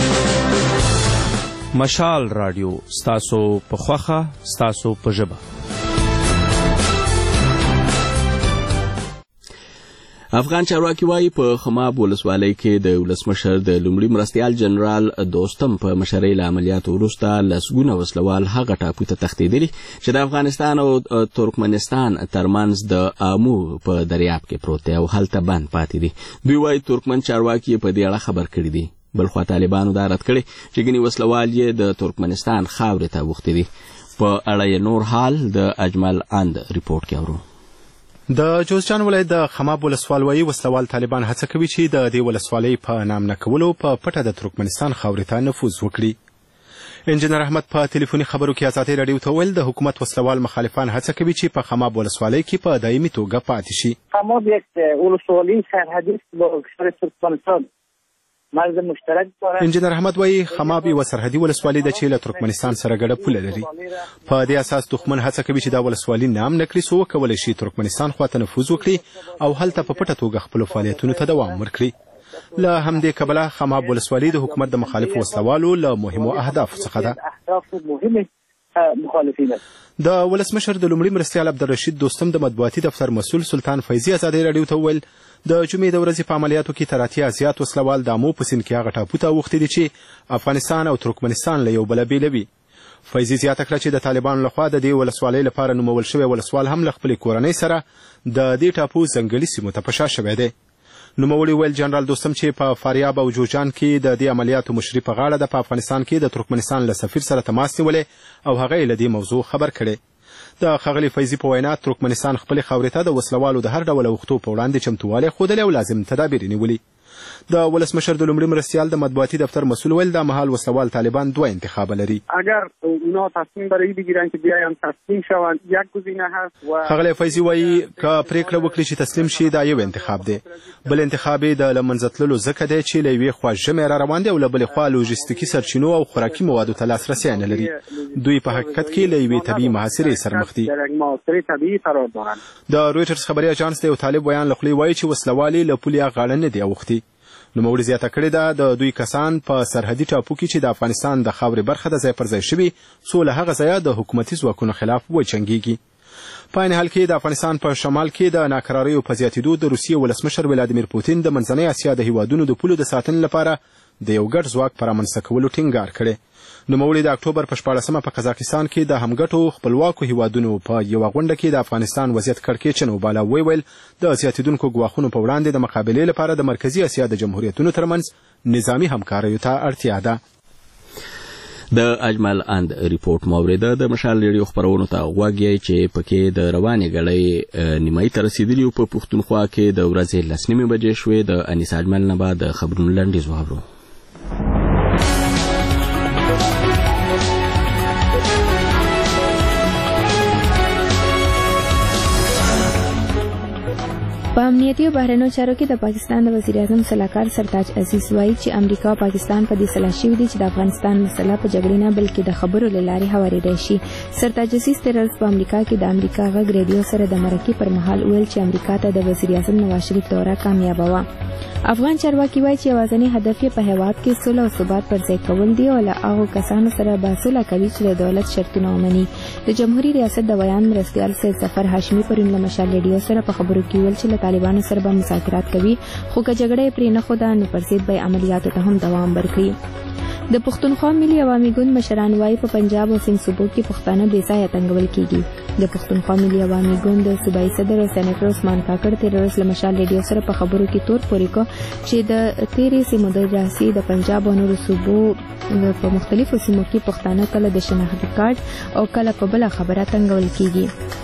مشال رادیو ستاسو په خوښه ستاسو په ژبه. افغان چارواکي وایي په خماب ولسوالۍ کې د ولسمشر د لومړي مرستیال جنرال دوستم په مشرۍ له عملیاتو وروسته لسګونه وسلوال هغه ټاپو ته تښتېدلي چې د افغانستان او ترکمنستان ترمنځ د آمو په دریاب کې پروت دی او هلته بند پاتې دي. دوی وایي ترکمن چارواکي په دې اړه خبر کړي دي. بلخوا طالبانو دا رد کړی چې ګنې وسلوال یې د ترکمنستان خاورې ته اوښتي دي. په اړه یې نور حال د اجمل اند ریپورټ کې اورو. د جوزجان ولایت د خماب ولسوالۍ وسلوال طالبان هڅه کوي چې د دې ولسوالۍ په نام نه کولو په پټه د ترکمنستان خاورې ته نفوذ وکړي. انجینر احمد په ټلیفوني خبرو کې ازادۍ راډیو ته وویل د حکومت وسلوال مخالفان هڅه کوي چې په خماب ولسوالۍ کې په دایمي توګه پاتې شي. خماب یک ولسوالۍ سرحدي است با کشور ترکمنستان. مرز مشترک داره. انجینر احمد وایي خماب یوه سرحدي ولسوالۍ ده چې له ترکمنستان سره ګډه پوله لري. په دې اساس دښمن هڅه کوي چې دا ولسوالي نام نه کړي څو وکولی شي ترکمنستان خواته نفوذ وکړي او هلته په پټه توګه خپلو فعالیتونو ته دوام ورکړي. له همدې کبله خماب ولسوالي د حکومت د مخالفو وسلوالو له مهمو اهدافو څخه ده. د ولسمشر د لومړي مرستیال عبدالرشید دوستم د مطبوعاتي دفتر مسؤل سلطان فیضي ازادۍ راډیو ته وویل د جمعې د ورځې په عملیاتو کې تر اتیا زیات وسلوال د آمو په سیند کې هغه ټاپو ته اوښتي دي چې افغانستان او ترکمنستان له یو بله بېلوي. فیضي زیاته کړه چې د طالبانو لخوا د دې ولسوالۍ لپاره نومول شوی ولسوال هم له خپلې کورنۍ سره د دې ټاپو ځنګلي سیمو ته په شا شوی دی. نوموړي ویل جنرال دوستم چې په فاریاب او جوجان کې د دې عملیاتو مشري په غاړه ده په افغانستان کې د ترکمنستان له سفیر سره تماس نیولی او هغه یې له دې موضوع خبر کړی. د ښاغلي فیضي په وینا ترکمنستان خپلې خاورې ته د وسلوالو د هر ډول اوښتو په وړاندې چمتووالی ښودلی او لازم تدابیر یې نیولي. د ولسمشر د لومړي مرستیال د مطبوعاتي دفتر مسؤل ویل دا مهال وسلوال طالبان دوه انتخاب لري. اگر اونا تصمیم برای بگیرن که بیاین تسلیم شوند یک گزینه هست و ښاغلی فیضي وایي که پرېکړه وکړي چې تسلیم شي دا یو انتخاب دی. بل انتخاب یې د له منځه تللو ځکه دی چې له یوې خوا ژمی را روان دی او له بلې خوا لوژستیکي سرچینو او خوراکي موادو ته لاسرسی نه لري. دوی په حقیقت کې له یوې طبیعي محاصرې سره مخ دي. د رویټرز خبري اژانس د یو طالب بیان له خولې وایي چې وسلوال یې له پولې غاړه نه دی اوښتي. نوموړي زیاته کړې ده د دوی کسان په سرحدي ټاپو کې چې د افغانستان د خاورې برخه د ځای پر ځای شوي څو له هغه ځایه د حکومتي ځواکونو خلاف وجنګېږي. په عین حال کې د افغانستان په شمال کې د ناکراریو په زیاتېدو د روسیې ولسمشر ولادیمیر پوتین د منځنۍ اسیا د هیوادونو د پولو د ساتنې لپاره د یو ګډ ځواک په رامنځته کولو ټینګار کړی. نوموړي د اکتوبر په شپاړسمه په قزاقستان کې د همګټو خپلواکو هیوادونو په یوه غونډه کې د افغانستان وضعیت کړکېچن وباله. ویل د زیاتېدونکو ګواښونو په وړاندې د مقابلې لپاره د مرکزي اسیا د جمهوریتونو ترمنځ نظامي همکاریو ته اړتیا ده. د اجمل اند ریپورت موریده د مشال ریډیو خبرونو ته غوږی چې پکې د روانې غړې نیمایي ته رسیدلی په پښتونخوا کې د ورځې لس نیمې بجې شوې. د انیس اجمل نه بعد د خبرونو لنډیز واورو. په امنیتي او بهرنیو چارو کې د پاکستان د وزیر اعظم صلاحکار سرتاج عزیز وایي چې امریکا او پاکستان په دې سلا شوي دي چې د افغانستان مسله په جګړې نه بلکې د خبرو له لارې هوارېدای شي. سرتاج عزیز تېره ورځ په امریکا کې د امریکا غږ ریډیو سره د مرکې پر مهال ویل چې امریکا ته د وزیر اعظم نواز شریف دوره کامیابه وه. افغان چارواکي وایي چې یوازینی هدف یې په هېواد کې سوله او ثبات پر ځای کول دي او له هغو کسانو سره به سوله کوي چې د دولت شرطونه ومني. د جمهوري ریاست د ویان مرستیال سید ظفر هاشمي پرون له مشال ریډیو سره په خبرو کې ویل چې له طالبانو سره به مذاکرات کوي خو که جګړه پرې نه ښوده نو پر ضد به عملیاتو ته هم دوام ورکړي. د پښتونخوا ملي عوامي ګوند مشران وایي په پنجاب او سند صوبو کې پښتانه بې ځایه تنګول کېږي. د پښتونخوا ملي عوامي ګوند د صوبایي صدر او سېنیټر عثمان کاکړ تېره ورځ له مشال ریډیو سره په خبرو کې تور پورې کړ چې د تېرې سیمو د جاسي د پنجاب او نورو صوبو په مختلفو سیمو کې پښتانه کله د شناخت کارت او کله په بله خبره تنګول کېږي.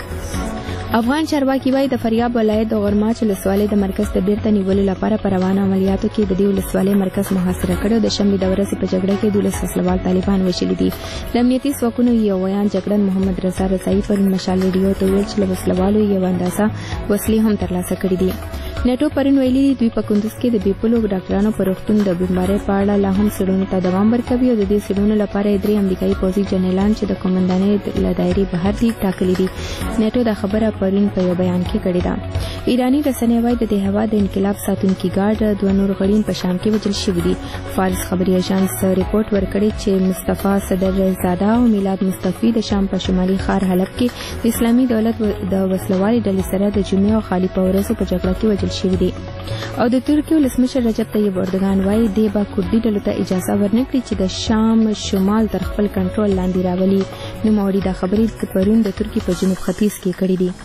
افغان چارواکي وایي د فاریاب ولایت د غورماچ ولسوالۍ د مرکز د بیرته نیولو لپاره په روانه عملیاتو کې د دې ولسوالۍ مرکز محاصره کړی او د شنبې د ورځې په جګړه کې دولس وسلوال طالبان وژلي دي. د امنیتي ځواکونو یو ویان جګړن محمد رضا رضایي پرون مشال ریډیو ته ویل چې له وسلوالو یو اندازه وسلې هم ترلاسه کړي دي. نیټو پرون ویلي دي دوی په کندوز کې د بیپلو ډاکټرانو په روغتون د بیمارۍ په اړه لا هم څېړنو ته دوام ورکوي او د دې څېړنو لپاره یې درې امریکایي پوځي جنرالان چې د قومندانۍ له دایرې بهر دي ټاکلي دي. نیټو دا خبره پرون په یو بیان کې کړې ده. ایرانی رسنۍ وایي د دې هېواد د انقلاب ساتونکي ګارډ دوه نور غړي په شام کې وژل شوي دي. فارس خبري اژانس ریپورټ ورکړی چې مصطفی صدرزاده او میلاد مصطفی د شام په شمالي ښار حلب کې د اسلامي دولت د وسلوالې ډلې سره د جمعې او خالي په ورځو په جګړه کې وژل شوي دي. او د ترکیې ولسمشر رجب طیب اردوغان وایي دی به کردي ډلو ته اجازه ورنکړي چې د شام شمال تر خپل کنټرول لاندې راولي. نوموړي دا خبرې پرون د ترکیې په جنوب ختیځ کې کړې دي.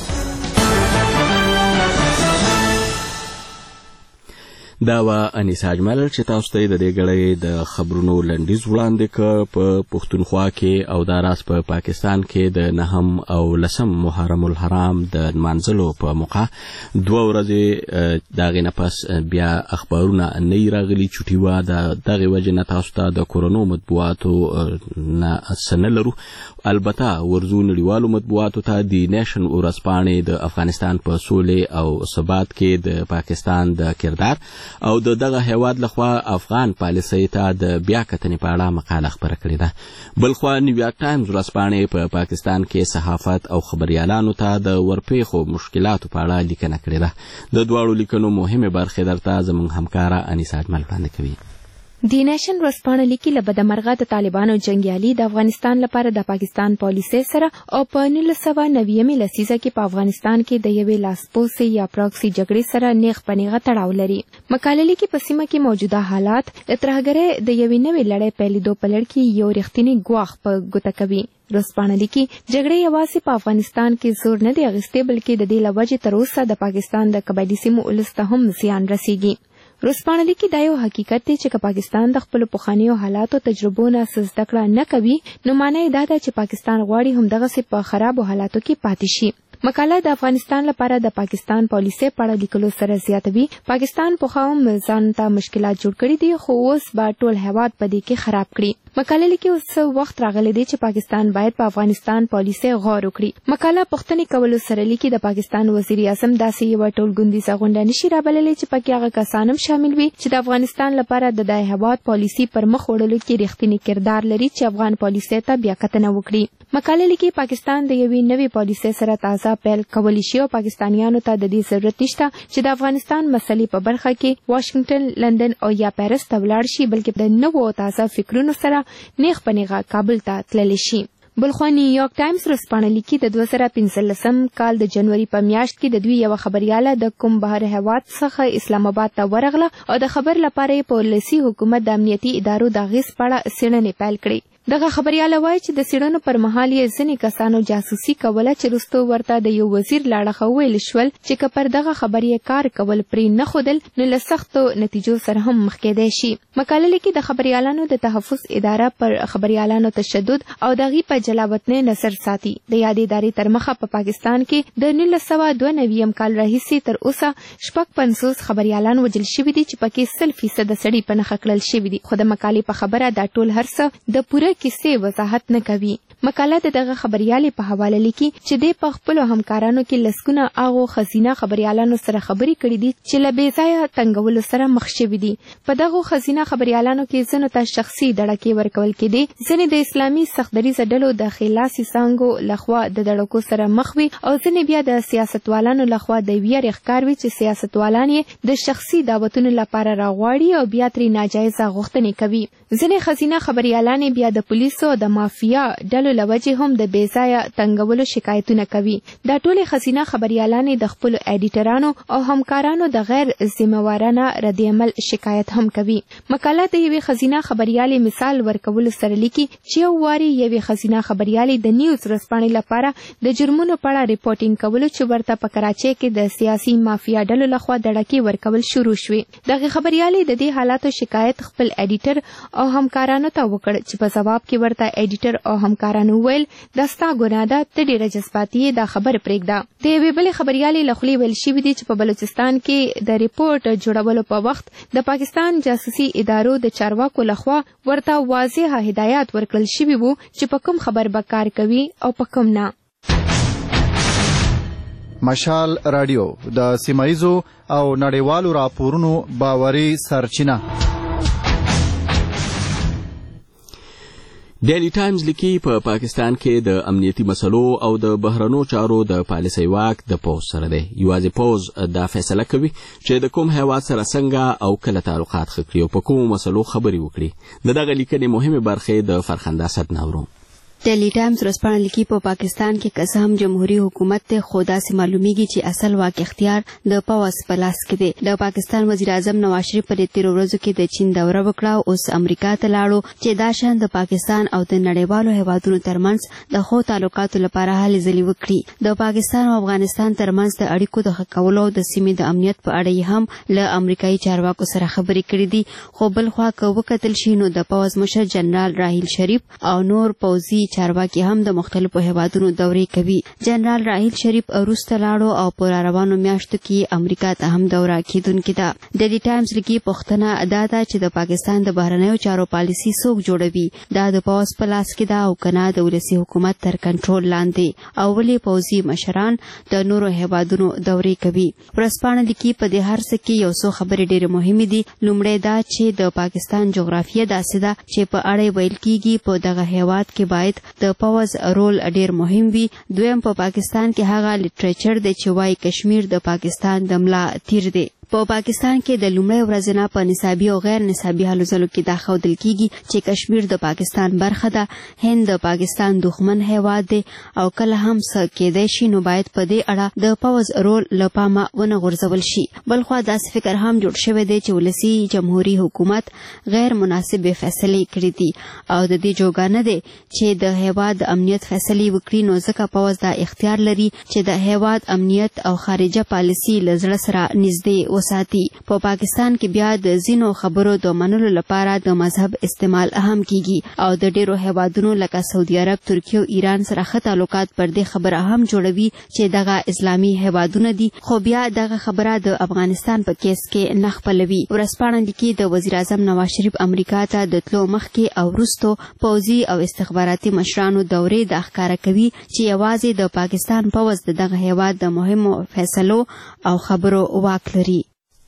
دا و انیس اجمل چې تاسو ته د دې غړې د خبرونو لنډیز وړاندې ک په پښتونخوا کې او دا راس په پا پاکستان کې د نهم او لسم محرم الحرام د منځلو په موقع دوه ورځې دغه نه پس بیا اخبارونه نه راغلي چټي و د دغه وجه نه تاسو ته د کورونو مطبوعاتو نه سنلرو. البته ورزو نړیوالو مطبوعاتو ته د نیشن ورځپاڼې د افغانستان په سولې او ثبات کې د پاکستان د کردار او د دغه هیواد لخوا افغان پالیسۍ ته د بیا کتنې په اړه مقاله خپره کړې ده. بلخوا نیویارک ټایمز ورځپاڼې په پاکستان کې صحافت او خبریالانو ته د ورپېښو مشکلاتو په اړه لیکنه کړې ده. د دواړو لیکنو مهمې برخې درته زموږ همکاره انیس اجمل وړاندې کوي. دی نیشن ورځپاڼه لیکي له بدمرغه د طالبانو جنګیالي د افغانستان لپاره د پاکستان پالیسۍ سره او په نولس سوه نوېمې لسیزه کې په افغانستان کې د یوې لاسپوڅې یا پراکسي جګړې سره نیغ په نیغه تړاو لري. مقاله لیکي په سیمه کې موجوده حالات د ترهګرۍ د یوې نوې لړۍ پیلېدو په لړ کې یو رښتینی ګواښ په ګوته کوي. ورځپاڼه لیکي جګړې یوازې په افغانستان کې زور نه دی اخیستی بلکې د دې له وجې تر اوسه د پاکستان د قبایلي سیمو ولس ته هم زیان رسیږي. ورځپاڼه لیکي دا یو حقیقت دی چې که پاکستان د خپلو پخوانیو حالاتو تجربو نه څه زده کړه نه کوي نو معنی یې دا ده چې پاکستان غواړي همدغسې په خرابو حالاتو کې پاتې شي. مقاله د افغانستان لپاره د پاکستان پالیسۍ په اړه لیکلو سره زیاتوي. پاکستان پخوا هم ځان ته مشکلات جوړ کړي دي خو اوس به ټول هېواد په دې کې خراب کړي. مقاله لیکي اوس وخت راغلی دی چې پاکستان باید په افغانستان پالیسۍ غور وکړي. مقاله پوښتنې کولو سره لیکي د پاکستان وزیر اعظم داسې یوه ټولګوندیزه غونډه نشي رابللی چې پکې هغه کسان هم شامل وي چې د افغانستان لپاره د دې هېواد پالیسي پر مخ وړلو کې رښتینی کردار لري چې افغان پالیسۍ ته بیا کتنه وکړي. مقاله لیکي پاکستان د یوې نوې پالیسۍ سره تازه پیل کولی شي او پاکستانیانو ته د دې ضرورت نشته چې د افغانستان مسلې په برخه کې واشنګټن، لندن او یا پیرس ته ولاړ شي بلکې د نوو تازه فکرونو سره نیغ په نیغه کابل ته تللی شي. بلخوا نیویارک ټایمز ورځپاڼه لیکي د دوه زره پنځلسم کال د جنوري په میاشت کې د دوی یوه خبریاله د کوم بهر هېواد څخه اسلام آباد ته ورغله او د خبر لپاره یې په ولسي حکومت د امنیتي ادارو د اغېز په اړه څېړنې پیل کړې. دغه خبريال وایي چې د څېړنو پر مهال یې ځینې کسانو جاسوسي کوله چې وروسته ورته د یو وزیر لاړه ویل شول چې که پر دغه خبرې کار کول پرې نه ښودل نو له سختو نتیجو سره هم مخ کېدی شي. مقاله لیکي د خبریالانو د تحفظ اداره پر خبریالانو تشدد او د هغوی په جلاوطنۍ نظر ساتي. د یادې ادارې تر مخه په پاکستان کې د نولس سوه دوه نوي کال راهیسې تر اوسه شپږ پنځوس خبریالان وژل شوي دي چې پکې سل فیصده سړي په نښه کړل شوي دي، خو د مقالې په خبره دا ټول هر څه د پوره کیسې وضاحت نه کوي. مقاله د دغه خبریالې په حواله لیکي چې د په خپلو همکارانو کې لسګونه هغو ښځینه خبریالانو سره خبرې کړي دي چې له بې ځایه تنګولو سره مخ شوي دي. په دغو ښځینه خبریالانو کې ځینو ته شخصي دړکې ورکول کېدې، ځینې د اسلامي سختدریځه ډلو د خلاصي څانګو لخوا د دړکو سره مخ وي او ځینې بیا د سیاستوالانو لخوا د ویرې ښکار وي چې سیاستوالان یې د شخصي دعوتونو لپاره راغواړي او بیا ترې ناجایزه غوښتنې کوي. ځینې ښځینه خبریالانې بیا د پولیسو د مافیا ډلو له وجې هم د بې ځایه تنګولو شکایتونه کوي. دا ټولې ښځینه خبریالانې د خپلو ایډیټرانو او همکارانو د غیر ذمهوارانه ردعمل شکایت هم کوي. مقاله د یوې ښځینه خبریالې مثال ورکولو سره لیکي چې یو واري یوې ښځینه خبریالې د نیوز ورځپاڼې لپاره د جرمونو په اړه ریپورټینګ کولو چې ورته په کراچۍ کې د سیاسي مافیا ډلو لخوا دړکې ورکول شروع شوې. دغې خبریالې د دې حالاتو شکایت خپل ایډیټر او همکارانو ته وکړ چې په ځواب کې ورته ایډیټر او همکارانو ویل دا ستا ګناه ده، ته ډېره جذباتي یې، دا خبره پرېږده. د یوې بلې خبریالې له خولې ویل شوي دي چې په بلوچستان کې د ریپورټ جوړولو په وخت د پاکستان جاسوسي ادارو د چارواکو لخوا ورته واضحه هدایات ورکړل شوي وو چې په کوم خبر به کار کوي او په کوم نه. مشال رادیو د سیمایزو او نړیوالو راپورونو باوري سرچینه. ډیلی ټایمز لیکي په پاکستان کې د امنیتي مسلو او د بهرنو چارو د پالیسۍ واک د پوز سره دی. یوازې پوز دا فیصله کوي چې د کوم هیواد سره څنګه او کله تعلقات ښه کړي او په کومو مسلو خبرې وکړي. د دغه لیکنې مهمې برخې د فرخنده صدنه اورو. ډیلی ټایمز ورځپاڼه لیکي په پاکستان کې که څه هم جمهوري حکومت دی خو داسې معلومیږي چې اصل واک اختیار د پوځ په لاس کې دی. د پاکستان وزیر اعظم نواز شریف په تیرو ورځو کې د چین دوره وکړه او اوس امریکا ته لاړو چې دا شان د پاکستان او د نړیوالو هیوادونو ترمنځ د ښو تعلقاتو لپاره هلې ځلې وکړي. د پاکستان او افغانستان ترمنځ د اړیکو د ښه کولو او د سیمې د امنیت په اړه یې هم له امریکایي چارواکو سره خبرې کړې دي. خو بل خوا که وکتل شي نو د پوځ مشر جنرال راحیل شریف او نور پوځي چارواکي هم د مختلفو هیوادونو دورې کوي. جنرال راحیل شریف وروسته لاړو او په راروانو میاشتو کې امریکا ته هم دوره کیدونکې ده. ډیلی ټایمز لیکي پوښتنه دا ده چې د پاکستان د بهرنیو چارو پالیسي څوک جوړوي، دا د پوځ په لاس کې ده او که نه د ولسي حکومت تر کنټرول لاندې، او ولې پوځي مشران د نورو هیوادونو دورې کوي. ورځپاڼه لیکي په دې هر څه کې یو څو خبرې ډېرې مهمې دي. لومړی دا چې د پاکستان جغرافیه داسې ده چې په اړه ویل کېږي په دغه هیواد کې باید د پوځ رول ډیر مهم وي. دویم په پاکستان کې هغه لټریچر دی چې وایي کشمیر د پاکستان د ملا تیر دی. په پاکستان کې د لومړۍ ورځې نه په نصابي او غیر نصابي هلو ځلو کې دا ښودل کېږي چې کشمیر د پاکستان برخه ده، هند د پاکستان دښمن هیواد دی او کله هم څه کېدی شي نو باید په دې اړه د پوځ رول له پامه ونه غورځول شي. بلخوا داسې فکر هم جوړ شوی دی چې ولسي جمهوري حکومت غیر مناسبې فیصلې کړې دي او د دې جوګه نه دی چې د هیواد د امنیت فیصلې وکړي، نو ځکه پوځ دا اختیار لري چې د هیواد امنیت او خارجه پالیسي له زړه سره نږدې وساتي. په پاکستان کې بیا د ځینو خبرو د منلو لپاره د مذهب استعمال هم کیږي او د ډیرو هیوادونو لکه سعودي عرب، ترکیه او ایران سره ښه تعلقات پر دې خبره هم جوړوي چې دغه اسلامي هیوادونه دي، خو بیا دغه خبره د افغانستان په کیس کې نه خپلوي. ورځپاڼه لیکي د وزیر اعظم نواز شریف امریکا ته د تلو مخکې او وروستو پوځي او استخباراتي مشرانو دورې دا ښکاره کوي چې یوازې د پاکستان پوځ د دغه هیواد د مهمو فیصلو او خبرو واک لري.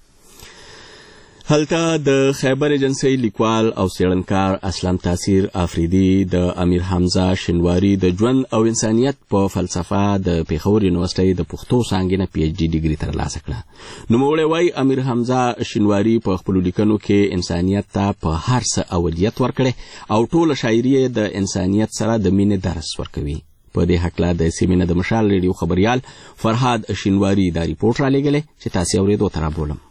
هلته د خیبر ایجنسی لیکوال او څېړنکار اسلام تاثیر افریدي د امیر حمزه شینواري د ژوند او انسانیت په فلسفه د پېښور یونیورسټۍ د پښتو څانګې نه پی ایچ ډي ډیګري ترلاسه کړه. نوموړی وایي امیر حمزه شینواري په خپلو لیکنو کې انسانیت ته په هر څه اولیت ورکړی او ټوله شاعري یې د انسانیت سره د مینې درس ورکوي. په دې هکله د سیمې نه د مشال ریډیو خبریال فرهاد شینواري دا ریپورټ رالیږلی چې تاسې اورېدو ته رابولم.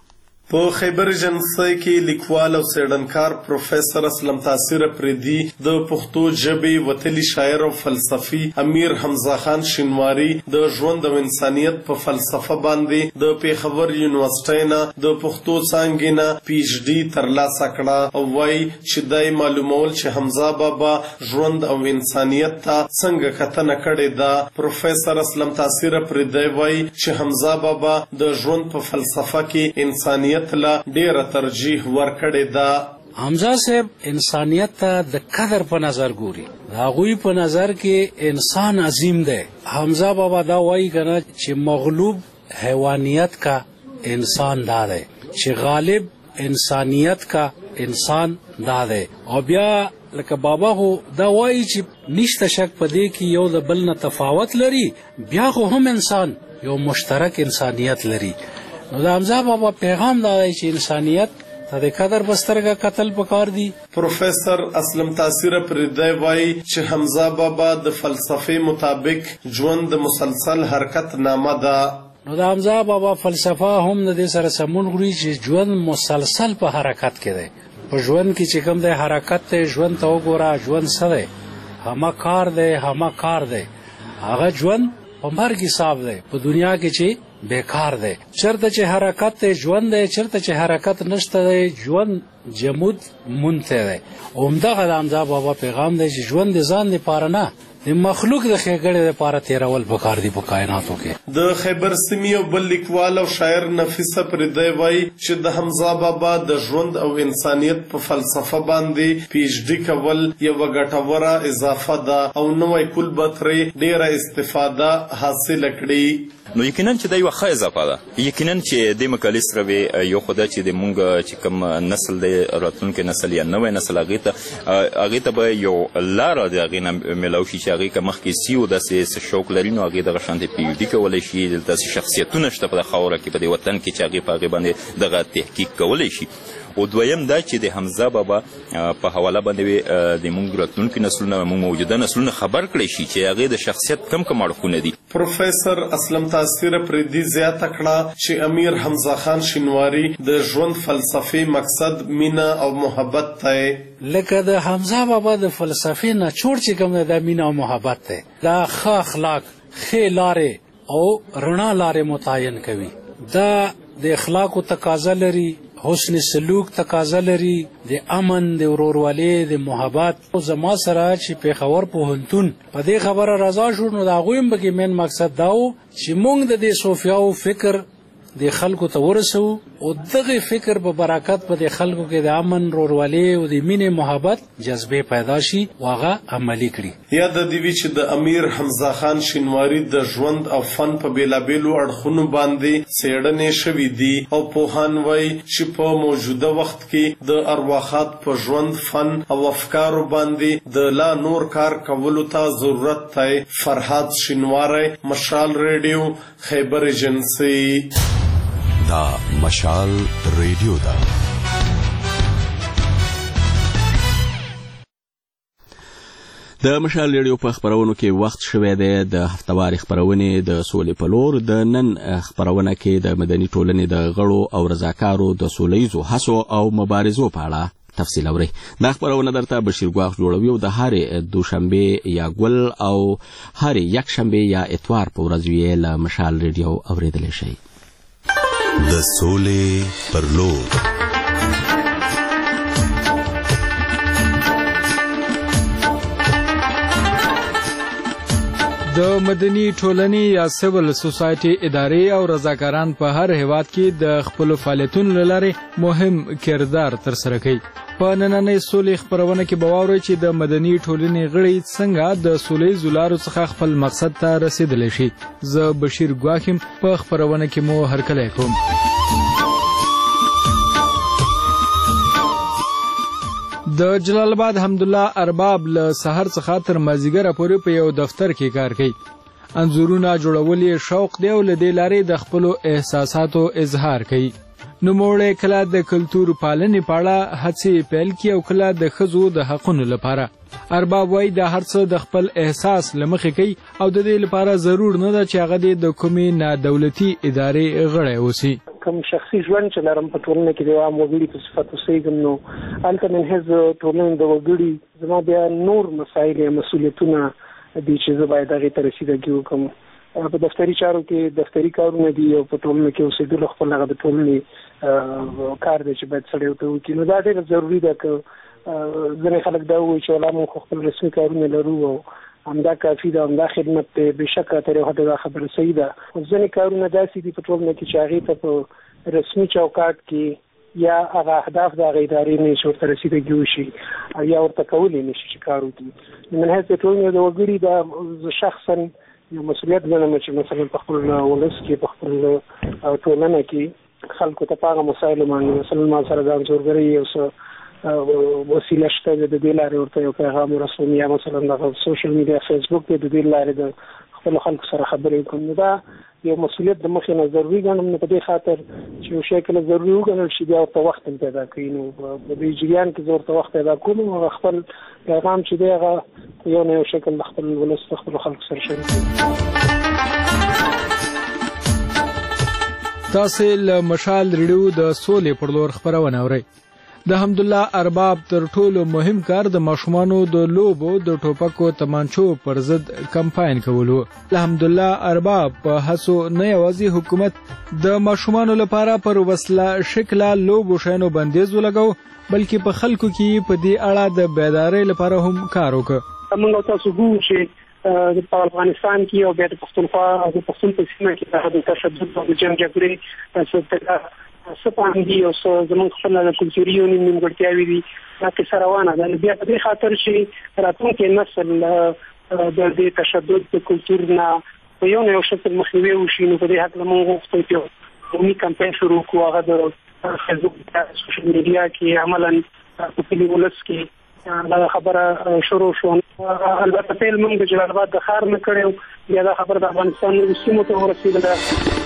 په خیبر جنسي کې لیکوال او څېړنکار پروفیسر اسلم تاثیر پریدي د پښتو ژبې وتلي شاعر او فلسفي امیر حمزه خان شینواري د ژوند او انسانیت په فلسفه باندې د پیښور یونیورسيټي نه د پښتو څانګې نه پی ایچ ډي ترلاسه کړه او وایي چې دای معلومول چې حمزه بابا ژوند او انسانیت ته څنګه کتنه کړې ده. پروفیسر اسلم تاثیر پریدي وایي چې حمزه بابا د ژوند په فلسفه کې انسانیت لا ډیره ترجیح ورکړې ده. حمزه صاحب انسانیت ته د قدر په نظر ګوري، د هغوی په نظر کې انسان عظیم دی. حمزه بابا دا وایي کنه چې مغلوب حیوانیت کا انسان دا دی، چې غالب انسانیت کا انسان دا دی. او بیا لکه بابا خو دا وایي چې نشته شک په دې کې یو د بل نه تفاوت لري، بیا خو هم انسان یو مشترک انسانیت لري. نو د حمزه بابا پیغام دا دی چې انسانیت ته د قدر په سترګه کتل پکار دي. پروفیسر اسلم تاثیر پریدي وایي چې حمزه بابا د فلسفې مطابق ژوند د مسلسل حرکت نامه ده. نو د حمزه بابا فلسفه هم د دې سره سمون غوري چې ژوند مسلسل په حرکت کې دی. په ژوند کې چې کوم دی حرکت دی، ژوند ته وګوره، ژوند څه دی؟ همه کار دی، همه کار دی. هغه ژوند په مرګ حساب دی، په دنیا کې چې بیکار دی. چرته چې حرکت دی ژوند دی، چرته چې حرکت نشته دی ژوند جمود مونته دی. همدغه د حمزه بابا پیغام دی چې ژوند د ځان لپاره نه، د مخلوق د ښېګړې لپاره تېرول پکار دي په کائناتو کې. د خیبر سیمې یو بل لیکوال او شاعر نفیسه پریدي وایي چې د حمزه بابا د ژوند او انسانیت په فلسفه باندې پی ایچ ډي کول یوه ګټوره اضافه ده او نوی کول به ترې ډېره استفاده حاصله کړي. نو یقینا چې دا یوه ښه اضافه ده. یقینا چې دې مقالې سره به یو خو دا چې د مونږ چې کوم نسل دی، راتلونکی نسل یا نوی نسل، هغې ته هغې ته به یو لاره د هغې نه میلاو شي چې هغې که مخکې سی و داسې څه شوق لري نو هغې دغه شانتې پي ایچ ډي کولی شي. داسې شخصیتونه شته په دې خاوره کې، په دې وطن کې چې هغې په هغې باندې دغه تحقیق کولی شي. او دویم دا چې د حمزه بابا په حواله باندې د مونږ راتلونکي نسلونه، مونږ موجوده نسلونه خبر کړی شي چې هغې د شخصیت کم کم اړخونه دي. پروفیسر اسلم تاثیر پریدي زیاته کړه چې امیر حمزه خان شینواري د ژوند فلسفي مقصد مینه او محبت دی. لکه د حمزه بابا د فلسفې نه چور چې کوم د مینه او محبت دی، دا ښه اخلاق، ښې لارې او رڼا لارې متعین کوي. دا د اخلاقو تقاضا لري، حسن سلوک تقاضا لري، د امن، د ورورولۍ، د محبت. او زما سره چې پیښور پوهنتون په دې خبره رضا شو نو د هغوی هم پکې مین مقصد دا و چې موږ د دې صوفیاو فکر د خلکو ته ورسو او دغه فکر په برکت په د خلکو کې د امن، ورورولۍ او د مینې محبت جذبې پیدا شي او هغه عملي کړي. یاد دې وي چې د امیر حمزه خان شینواري د ژوند او فن په بیلابیلو اړخونو باندې څېړنې شوي دي او پوهان وایي چې په موجوده وخت کې د ارواښاد په ژوند، فن او افکارو باندې د لا نور کار کولو ته ضرورت دی. فرهاد شینواری، مشال ریډیو، خیبر ایجنسی. دا مشال ریډیو ده. د مشال ریډیو په خبرونو کې وخت شوی دی د هفتواري خبرونې د سولې په لور. د نن خبرونه کې د مدني ټولنې د غړو او رضاکارو د سولیزو هڅو او مبارزو په اړه تفصیل اورئ. دا خبرونه درته بشیر ګواښ جوړوي او د هرې دوشنبې یا ګل او هرې یکشنبې یا اتوار په ورځ یې له مشال ریډیو اورېدلی شئ. د سولې پر لور. د مدني ټولنې یا سیول سوسایټي ادارې او رضاکاران په هر هیواد کې د خپل فعالیتونو له لارې مهم کردار ترسره کوي. په نننۍ سولې خبرونه کې به واورئ چې د مدني ټولنې غړي څنګه د سولیزو لارو څخه خپل مقصد ته رسیدلی شي. زه بشیر ګواښ یم، په خبرونه کې مو هرکلی کوم. د جلال آباد حمدالله ارباب له سحر څخه تر مازدیګره پورې په یو دفتر کې کار کوي. انځورونه جوړول یې شوق دی او له دې لارې د خپلو احساساتو اظهار کوي. نوموړی کله د کلتور پالنې په اړه هڅې پیل کړي او کله د ښځو د حقونو لپاره. ارباب وایي دا هر څه د خپل احساس له مخې کوي او د دې لپاره ضرور نه ده چې هغه د کومې نادولتي ادارې غړی اوسي. کوم شخصي ژوند چې لرم په ټولنه کې د عام وګړي په صفت اوسېږم، نو هلته منحز ټولنې د وګړي زما بیا نور مسایل یا مسؤلیتونه دي چې زه باید هغې ته رسیدګي وکړم. په دفتري چارو کې دفتري کارونه دي او په ټولنه کې اوسېدلو خپل هغه د ټولنې کار دی چې باید سړی ورته وکړي. نو دا ډېره ضروري ده که ځینې خلک دا وایي چې ولا موږ خپل رسمي کارونه لرو او همدا کافي ده، همدا خدمت دی. بېشکه تر یو حده دا خبره صحیح ده. ځینې کارونه داسې دي په ټولنه کې چې هغې ته په رسمي چوکاټ کې یا هغه اهداف د هغې ادارې نه چې ورته رسیدګي وشي او یا ورته کولی نه شي چې کار وکړي. من حیث د ټولنې د وګړي دا زه شخصا یو مسؤلیت ګڼم چې مثلا په خپل ولس کې په خپل ټولنه کې خلکو ته په هغه مسایلو باندې مثلا ما سره ځان زورګرۍ یو څه وسیله شته د دې لارې ورته یو پیغام ورسوم، یا مثلا د سوشل میډیا فیسبوک دی د دې لارې د خپلو خلکو سره خبرې وکړم. نو دا یو مسؤلیت د مخې نه ضروري ګڼم. نو په دې خاطر چې یو شی کله ضروري وګڼل شي بیا ورته وخت هم پیدا کوي. نو په دې جریان کې زه ورته وخت پیدا کوم او خپل پیغام چې دی هغه په یو نه یو شکل د خپل ولس د خپلو خلکو سره شریک کړم. تاسې له مشال ریډیو د سولې پر لور خپرونه اورئ. د حمدالله ارباب تر ټولو مهم کار د ماشومانو د لوبو د ټوپکو تمانچو پر ضد کمپاین کول و. حمدالله ارباب په هڅو نه یوازې حکومت د ماشومانو لپاره پر وسله شکله لوبو شیانو بندیز ولګاو بلکې په خلکو کې په دې اړه د بیدارۍ لپاره هم کار وکړ. موږ تاسو ګورو چې په افغانستان کې او بیا د پښتونخوا او د پښتون په سیمه کې د تشدد او د جنګ جګړې څه پاندي او څه زموږ خپل د کلتوري یو نیمګړتیاوې دي دا کیسه روانه ده. بیا په دې خاطر چې راتلونکی نسل د دې تشدد د کلتور نه په یو نه یو شکل مخنیوی وشي. نو په دې هکله موږ غوښتل چې قومي کمپاین شروع کړو. هغه د فیسبوک سوشل میډیا کې عملا په کلي ولس کې دا خبره شروع شو. البته پیل موږ د جلال آباد د ښار نه کړی، بیا دا خبره د افغانستان نورو سیمو ته ورسېدله.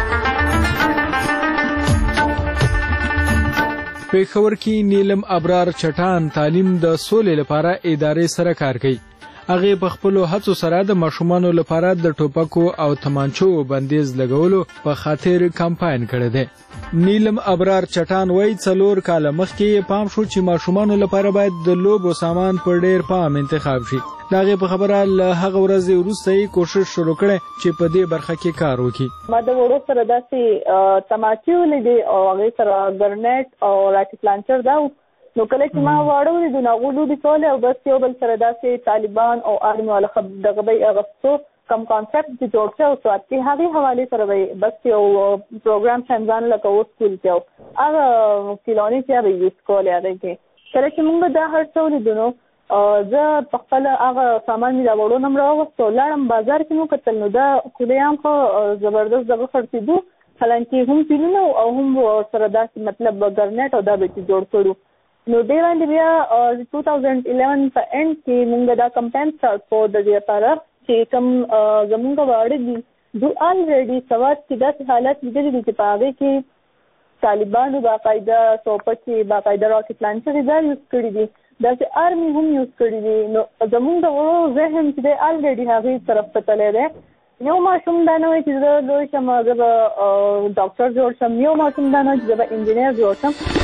پېښور کې نیلم ابرار چټان تعلیم د سولې لپاره ادارې سره کار کوي. هغې په خپلو هڅو سره د ماشومانو لپاره د ټوپکو او تمانچو بندیز لګولو په خاطر کمپاین کړی دی. نیلم ابرار چټان وایي څلور کاله مخکې پام شو چې ماشومانو لپاره باید د لوبو سامان په ډېر پام انتخاب شي. د هغې په خبره له هغه ورځې وروسته یې کوشش شروع کړی چې په دې برخه کې کار وکړي. ما د وړو سره داسې تماچې ولیدې او هغې سره ګرنیټ او راکټ لانچر دا نو کله چې ما واړه ولیدو نو هغوی لوبې کولې او بس یو بل سره داسې طالبان او آرمي والا دغه به یې اغوستو کم کانسپټ چې جوړ شوی او سوات کې هغې حوالې سره به یې بس یو پروګرام شانځان لکه اوس سکول کې او هغه کیلونې چې به یې یوز کولې هغې کې. کله چې موږ دا هر څه ولیدو نو زه په خپل هغه سامان مې د وړو نه م راوغوستو لاړم بازار کې مو کتل نو دا خدایان خو زبردست دغه خرڅېدو حالانکې هم پیلونه او هم سره داسې مطلب ګرنیټ او دا به چې جوړ کړو. نو دې باندې بیا ټو تھاوزنډ الیون په اینډ کې موږ دا کمپاین سټارټ کړو د دې لپاره چې کوم زموږ واړه دي دوی الریډي سوات کې داسې حالت لیدلي دي چې په هغې کې طالبانو باقاعده ټوپکې باقاعده راکټ لانچرې دا یوز کړي دي، داسې آرمي هم یوز کړي دي. نو زموږ د وړو ذهن چې دی الریډي هغې طرف ته تللی دی. یو ماشوم دا نه وایي چې زه لوی شم زه به ډاکټر جوړ شم، یو ماشوم دا نه وایي چې زه به انجینر جوړ شم.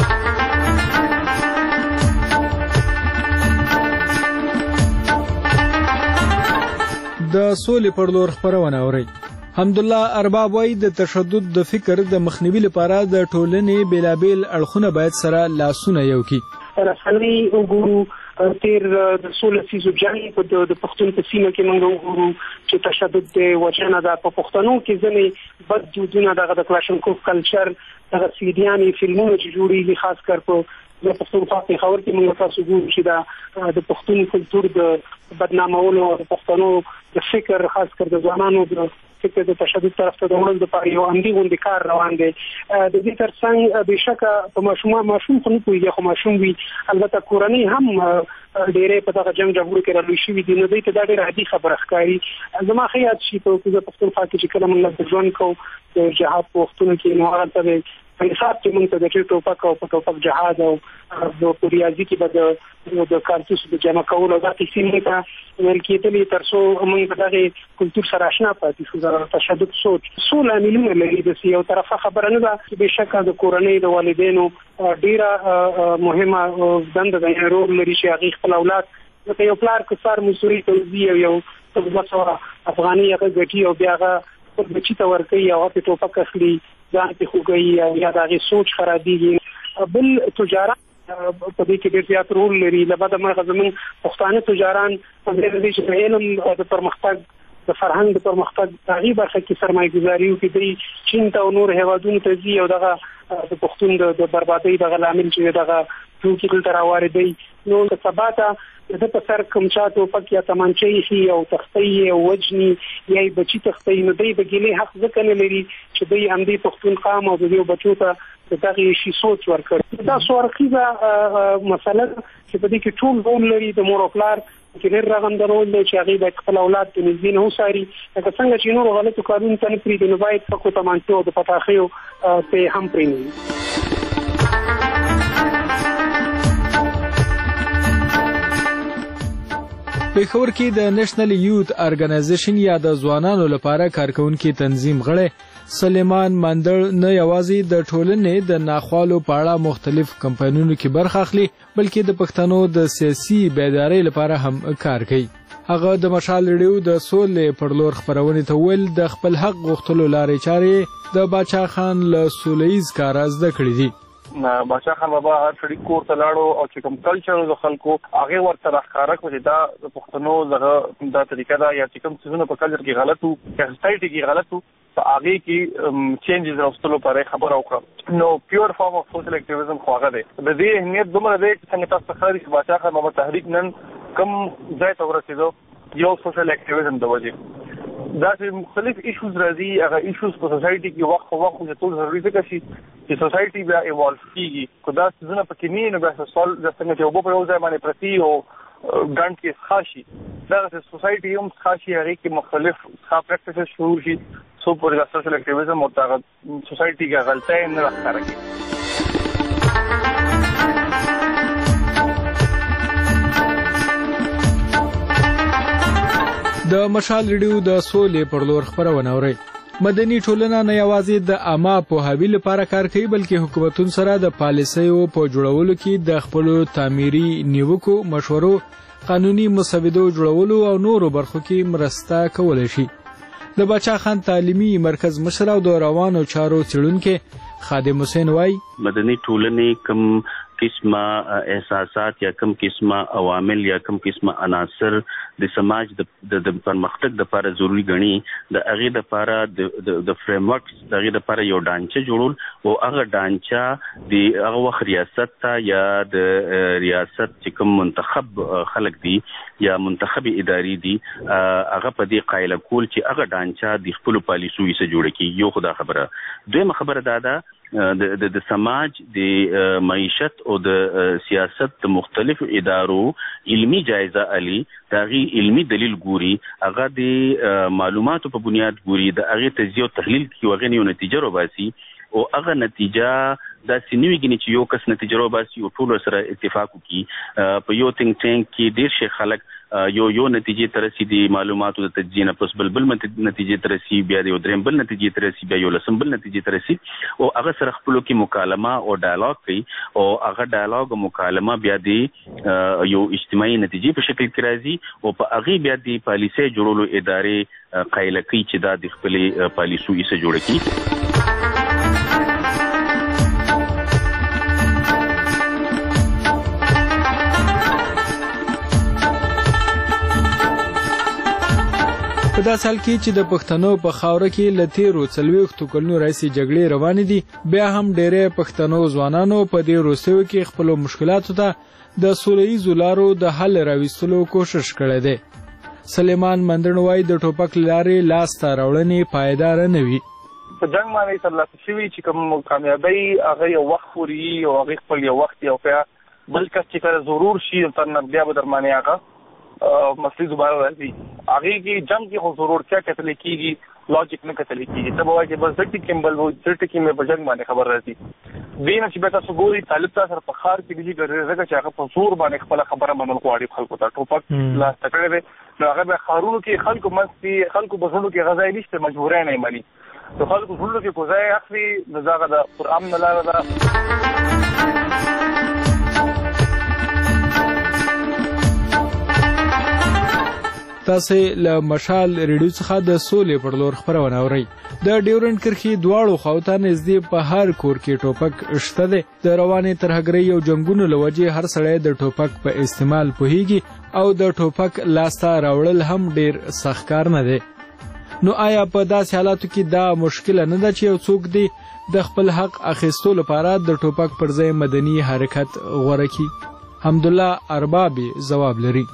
د سولې پر لور خپرونه اورئ. حمدالله ارباب وایي د تشدد د فکر د مخنیوي لپاره د ټولنې بېلابېل اړخونه باید سره لاسونه یو کړي. رسنۍ وګورو، تیر د څو لسیزو جنګ په د پښتون په سیمه کې موږ وګورو چې تشدد دی، وژنه ده. په پښتنو کې ځینې بد دودونه دغه د کلاشنکوف کلچر دغه سیډیانې فلمونه چې جوړېږي خاص کر په د پښتونخوا پېښور کې موږ تاسو ګورو چې دا د پښتون کلتور د بدنامولو او د پښتنو د فکر خاص کر د ځوانانو د فکر د تشدد طرف ته د وړلو دپاره یو عمدي غوندې کار روان دی. د دې تر څنګ بېشکه په ماشومان ماشوم خو نه پوهېږي خو ماشوم وي، البته کورنۍ هم ډېرې په دغه جنګ جګړو کې رالوی شوي دي. نو دوی ته دا ډېره عادي خبره ښکاري. زما ښه یاد شي په کوزه پښتونخوا کې چې کله موږ ژوند کوو د جهاد په وختونو کې نو هغلته به انصاف چې موږ ته د ټوپک او په ټوپک جهاد او په ریاضي کې به د د کارتوس د جمع کولو دا کیسې موږ ته ویل کېدلې تر څو موږ په دغه کلتور سره آشنا پاتې شو. د تشدد سوچ څو لاملونه لري د یو طرفه خبره نه ده چې بېشکه د کورنۍ د والدینو ډېره مهمه دنده ده رول لري چې هغې خپل اولاد لکه یو پلار که سار مزدوري ته ځي او یو دوه سوه افغانۍ هغه ګټي او بیا هغه خپل بچي ته ورکوي او هغه پې ټوپک اخلي ځان پې خوږوي او یا د هغې سوچ خرابېږي. بل تجارت په دې کې ډېر زیات رول لري. له بده مرغه زموږ پښتانه تجاران په دې دي چې د علم د پرمختګ د فرهنګ د پرمختګ په هغې برخه کې سرمایه ګزاري وکړي. دوی چین ته او نور هېوادونو ته ځي او دغه د پښتون د بربادۍ دغه لامل چې دغه توکي دلته راواردوي. نو که سبا ته د په سر کوم چا ټوپک یا تمانچه ایښي او تختی او وجني یا یې بچي تختی نو دوی به ګیلې حق ځکه نه لري چې دوی همدې پښتون قام او د دې بچو ته د دغې شي سوچ ورکړي. دا څو اړخیزه مسله ده چې په دې کې ټول رول لري. د مور او پلار کې ډېر رغنده رول دی چې هغې باید خپل اولاد د نږدې نه وڅاري. لکه څنګه چې نورو غلطو کارونو ته نه پرېږدي نو باید ټکو تمانچو او د پټاخیو ته هم پرېنږدي. پېښور کې د نېشنل یوت ارګنایزیشن یا د ځوانانو لپاره کارکونکي تنظیم غړی سلیمان مندړ نه یوازې د ټولنې د ناخوالو په اړه مختلف کمپاینونو کې برخه اخلي بلکې د پښتنو د سیاسي بیدارۍ لپاره هم کار کوي. هغه د مشال ریډیو د سولې پر لور خپرونې ته ویل د خپل حق غوښتلو لارې چارې د باچا خان له سولهییز کاره زده کړي دي. باچا خان بابا هر سړي کور ته لاړو او چې کوم کلچر د خلکو هغې ورته راښکاره کړو چې دا د پښتنو دغه دا طریقه ده یا چې کوم څیزونه په کلچر کې غلط وو یا سوسایټي کې غلط وو په هغې کې چینجز راوستلو لپاره یې خبره وکړه. نو پیور فارم اف سوشل اکټیویزم خو هغه دی. د دې اهمیت دومره دی چې څنګه تاسو ته ښکاري چې باچا خان بابا تحریک نن کوم ځای ته ورسېدو یو سوشل اکټیویزم د وجې دا چې مختلف ایشوز راځي هغه ایشوز په سوسایټي کې وخت په وخت چې ټول ضروري ځکه شي چې سوسایټي بیا ایوالو کېږي. که دا څیزونه پکې نه وي نو بیا سوال څنګه چې اوبه په یو ځای باندې پرتي او ګڼ کې څښا شي دغسې سوسایټي هم څښا شي هغې کې مختلف څښا پریکټسز شروع شي څو پورې دا سوشل اکټیویزم ورته هغه سوسایټي کې غلطۍ نه راښکاره کړي. د مشال ریډیو د سولې پر لور خپرونه اورئ. مدني ټولنه نه یوازې د عامه پوهاوي لپاره کار کوي بلکې حکومتونو سره د پالیسیو په جوړولو کې د خپلو تعمیري نیوکو مشورو قانوني مسودو جوړولو او نورو برخو کې مرسته کولی شي. د باچا خان تعلیمي مرکز مشر او د روانو چارو څېړونکی خادم حسین وایي مدني ټولنې کوم قسمه احساسات یا کم قسمه عوامل یا کم قسمه عناصر د سماج د پرمختګ لپاره ضروري ګڼي د هغې لپاره د فریم ورک د هغې لپاره یو ډانچه جوړول او هغه ډانچه د هغه وخت ریاست ته یا د ریاست چې کوم منتخب خلک دي یا منتخب اداري دي هغه په دې قایله کول چې هغه ډانچه د خپلو پالیسیو څخه جوړه کړي. یو خو دا خبره. دویمه خبره دا ده د د سماج د معیشت او د سیاست د مختلفو ادارو علمی جایزه علي د هغې علمي دلیل ګوري هغه د معلوماتو په بنیاد ګوري د هغې تجزیه او تحلیل کوي او هغې نه یو نتیجه راباسي او هغه نتیجه داسې نه وي ګنې چې یو کس نتیجه راباسي او ټول سره اتفاق وکړي. په یو تینک ټینک کې ډېر شي خلک یو یو نتیجې ته رسي د معلوماتو د تجزیې نه پس بل بل نتیجې ته رسي بیا د یو درېیم بل نتیجې ته رسي بیا یو لسم بل نتیجې ته رسي او هغه سره خپلو کې مکالمه او ډایلاګ کوي او هغه ډایلاګ او مکالمه بیا د یو اجتماعي نتیجې په شکل کې راځي او په هغې بیا د پالیسۍ جوړولو ادارې قایله کوي چې دا د خپلې پالیسو یې جوړه کړي. په داسې حال کې چې د پښتنو په خاوره کې له تېرو څلوېښتو کلونو راهیسې جګړې روانې دي بیا هم ډېری پښتنو ځوانانو په دې وروستیو کې خپلو مشکلاتو ته د سوله ییزو لارو د حل راوستلو کوشش کړی دی. سلیمان مندړ وایي د ټوپک له لارې لاسته راوړنې پایداره نه وي. په جنګ باندې ترلاسه شوي چې کوم کامیابۍ هغه یو وخت پورې وي او هغې خپل یو وخت یو بیا بل کس چې کله ضرور شي تر نه بیا به درمانې هغه مسلې دوباره راځي. هغې کې جنګ کې خو ضرورتیا کتلی کېږي لاجیک نه کتل کیږي ته به وایي چې بس د ټکی کیمبل وو د ټکی مې په جنگ باندې خبر راځي دینه چې به تاسو ګوري طالب تاسو په خار کې دي ګرځي چې هغه په زور باندې خپل خبره منل غواړي خلکو ته ټوپک لا تکړه به نو هغه به خارونو کې خلکو مستی خلکو بزونو کې غذای نشته مجبورای نه مانی نو خلکو ټولو کې کوزای اخلي نزاغه د قران نه لاره ده تاسو له مشال ریډیو څخه د سولې پر لور خبرونه اورئ د ډیورنډ کرښې دواړو خواوو نږدې په هر کور کې ټوپک شته دی د روانې ترهګرۍ او جنګونو له وجې هر سړی د ټوپک په استعمال پوهیږي او د ټوپک لاسته راوړل هم ډیر سخت کار نه دی نو آیا په داسې حالاتو کې دا مشکل نه ده چې یو څوک دی د خپل حق اخیستو لپاره د ټوپک پر ځای مدني حرکت غوره کړي حمدالله اربابي ځواب لري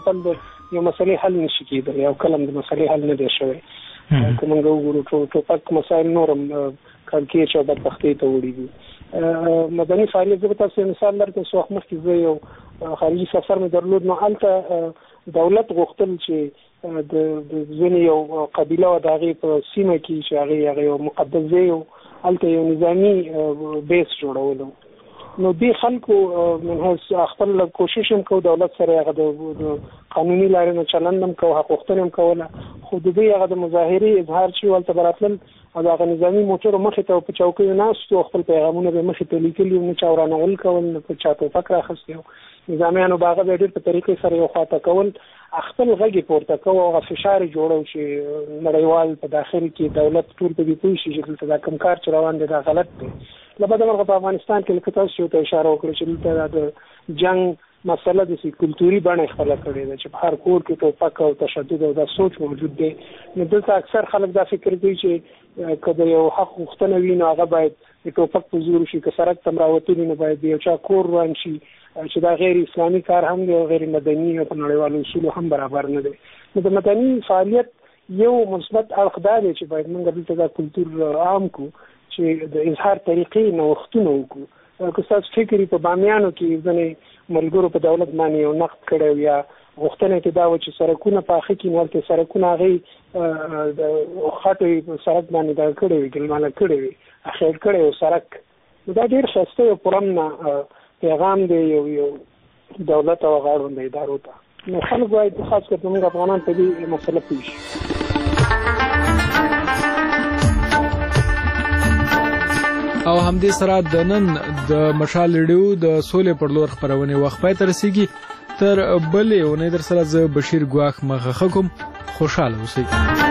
یو مسلې حل نشي کېدلی او کله د مسلې حل نه دی شوی که موږ وګورو ټوپک مسایل نورم کړکېچ او بدبختۍ ته وړي دي مدني فعالیت زه به تاسو مثال درکړم څه وخت مخکې زه یو خارجي سفر مې درلود نو هلته دولت غوښتل چې د ځینې یو قبیله وه د هغې په سیمه کې چې هغې هغه یو مقدس ځای و هلته یو نظامي بیس جوړولو نو دې خلکو منحص خپل کوشش هم کو دولت سره هغه د قانوني لارې نه چلند هم کو حق غوښتنه هم کوله خو د دې هغه د مظاهرې اظهار چې ولته براتلل او هغه نظامي موټرو مخې ته په چوکیو ناستو خپل پیغامونه به مخې ته لیکلي نه چا ورانول کول نه په چا ټوپک راخستی نظامیانو به هغه ډېر په طریقې سره یو خواته کول خپل غږ پورته کوو او فشار جوړو چې نړیوال په داخل کې دولت ټول په دې پوه شي چې دلته دا کوم کار چې روان دی دا غلط دی له بده مرغه په افغانستان کې لکه تاسو ته اشاره وکړه چې دلته د جنگ مسله د کلتوري بڼه خپله کړې ده چې په هر کور کې ټوپک او تشدد او دا سوچ موجود دی نو دلته اکثر خلک دا فکر کوي چې که د یو حق غوښتنه وي نو هغه باید د ټوپک په زور شي که سړک ته راوتلي نو باید د یو چا کور روان شي چې دا غیر اسلامي کار هم دی او غیر مدني او په نړیوالو اصولو هم برابر نه دی نو د مدني فعالیت یو مثبت اړخ دا دی چې باید موږ دلته دا کلتور عام کړو چې د اظهار طریقې نوښتونه وکړو که ستاسو فکر په بامیانو کې ځینې ملګرو په دولت باندې یو نقد کړی یا غوښتنه یې دا وه چې سړکونه پاخه کړي نو هلته سړکونه هغې د خټو یې په سړک باندې دغه کړی وي ګلمانه کړی وي اخیر کړی و سړک نو دا ډېر ښایسته یو پرامن پیغام دی یو یو دولت او هغه اړوند ادارو ته نو خلک باید خاص کر زموږ افغانان په دې مسله پوه شي او همدې سره د نن د مشال ریډیو د سولې پر لور خپرونې وخت پای ته رسیږي تر بلې اونۍ در سره زه بشیر ګواښ مخه کوم خوشحاله اوسئ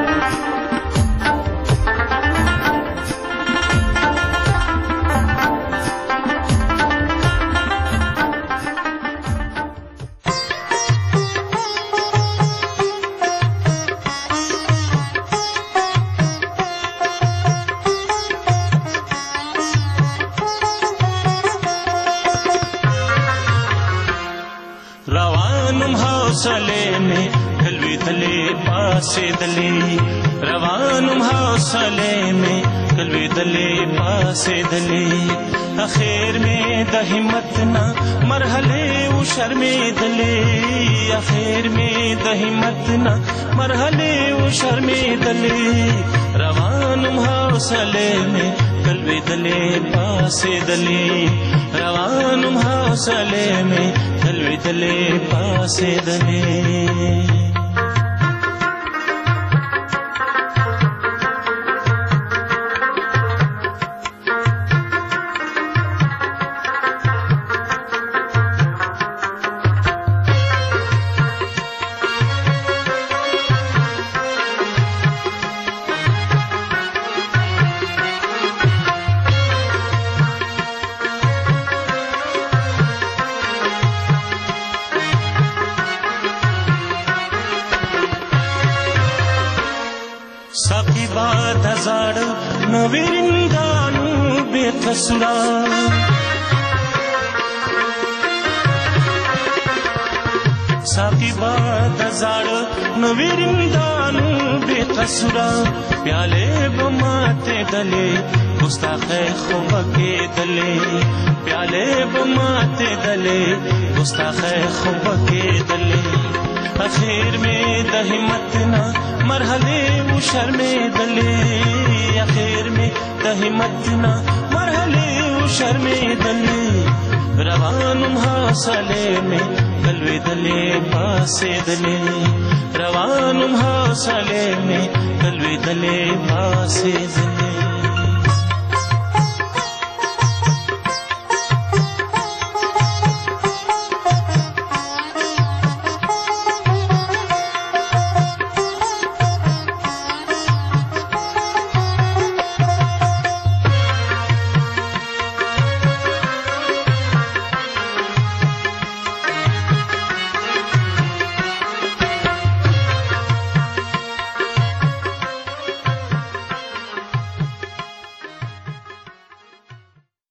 روانم حوصله میں کلوی دلے پاسے دلے اخیر میں د ہمت نہ مرحلے او شرمے دلے اخیر میں د ہمت نہ مرحلے او شرمے دلے روانم حوصله میں کلوی دلے پاسے دلے روانم حوصله میں کلوی دلے پاسے دلے سڑا ساقی بات زاڑ نویرندانو بے قصرا پیالے بماتے دلے گستاخ خوب کے دلے پیالے بماتے دلے گستاخ خوب کے دلے اخیر میں د همت نا مرحله و شرمېدلې اخیر میں د همت نا مرحله و شرمېدلې روانم حاصله میں کلوېدلې پاسېدلې روانم حاصله میں کلوېدلې پاسېدلې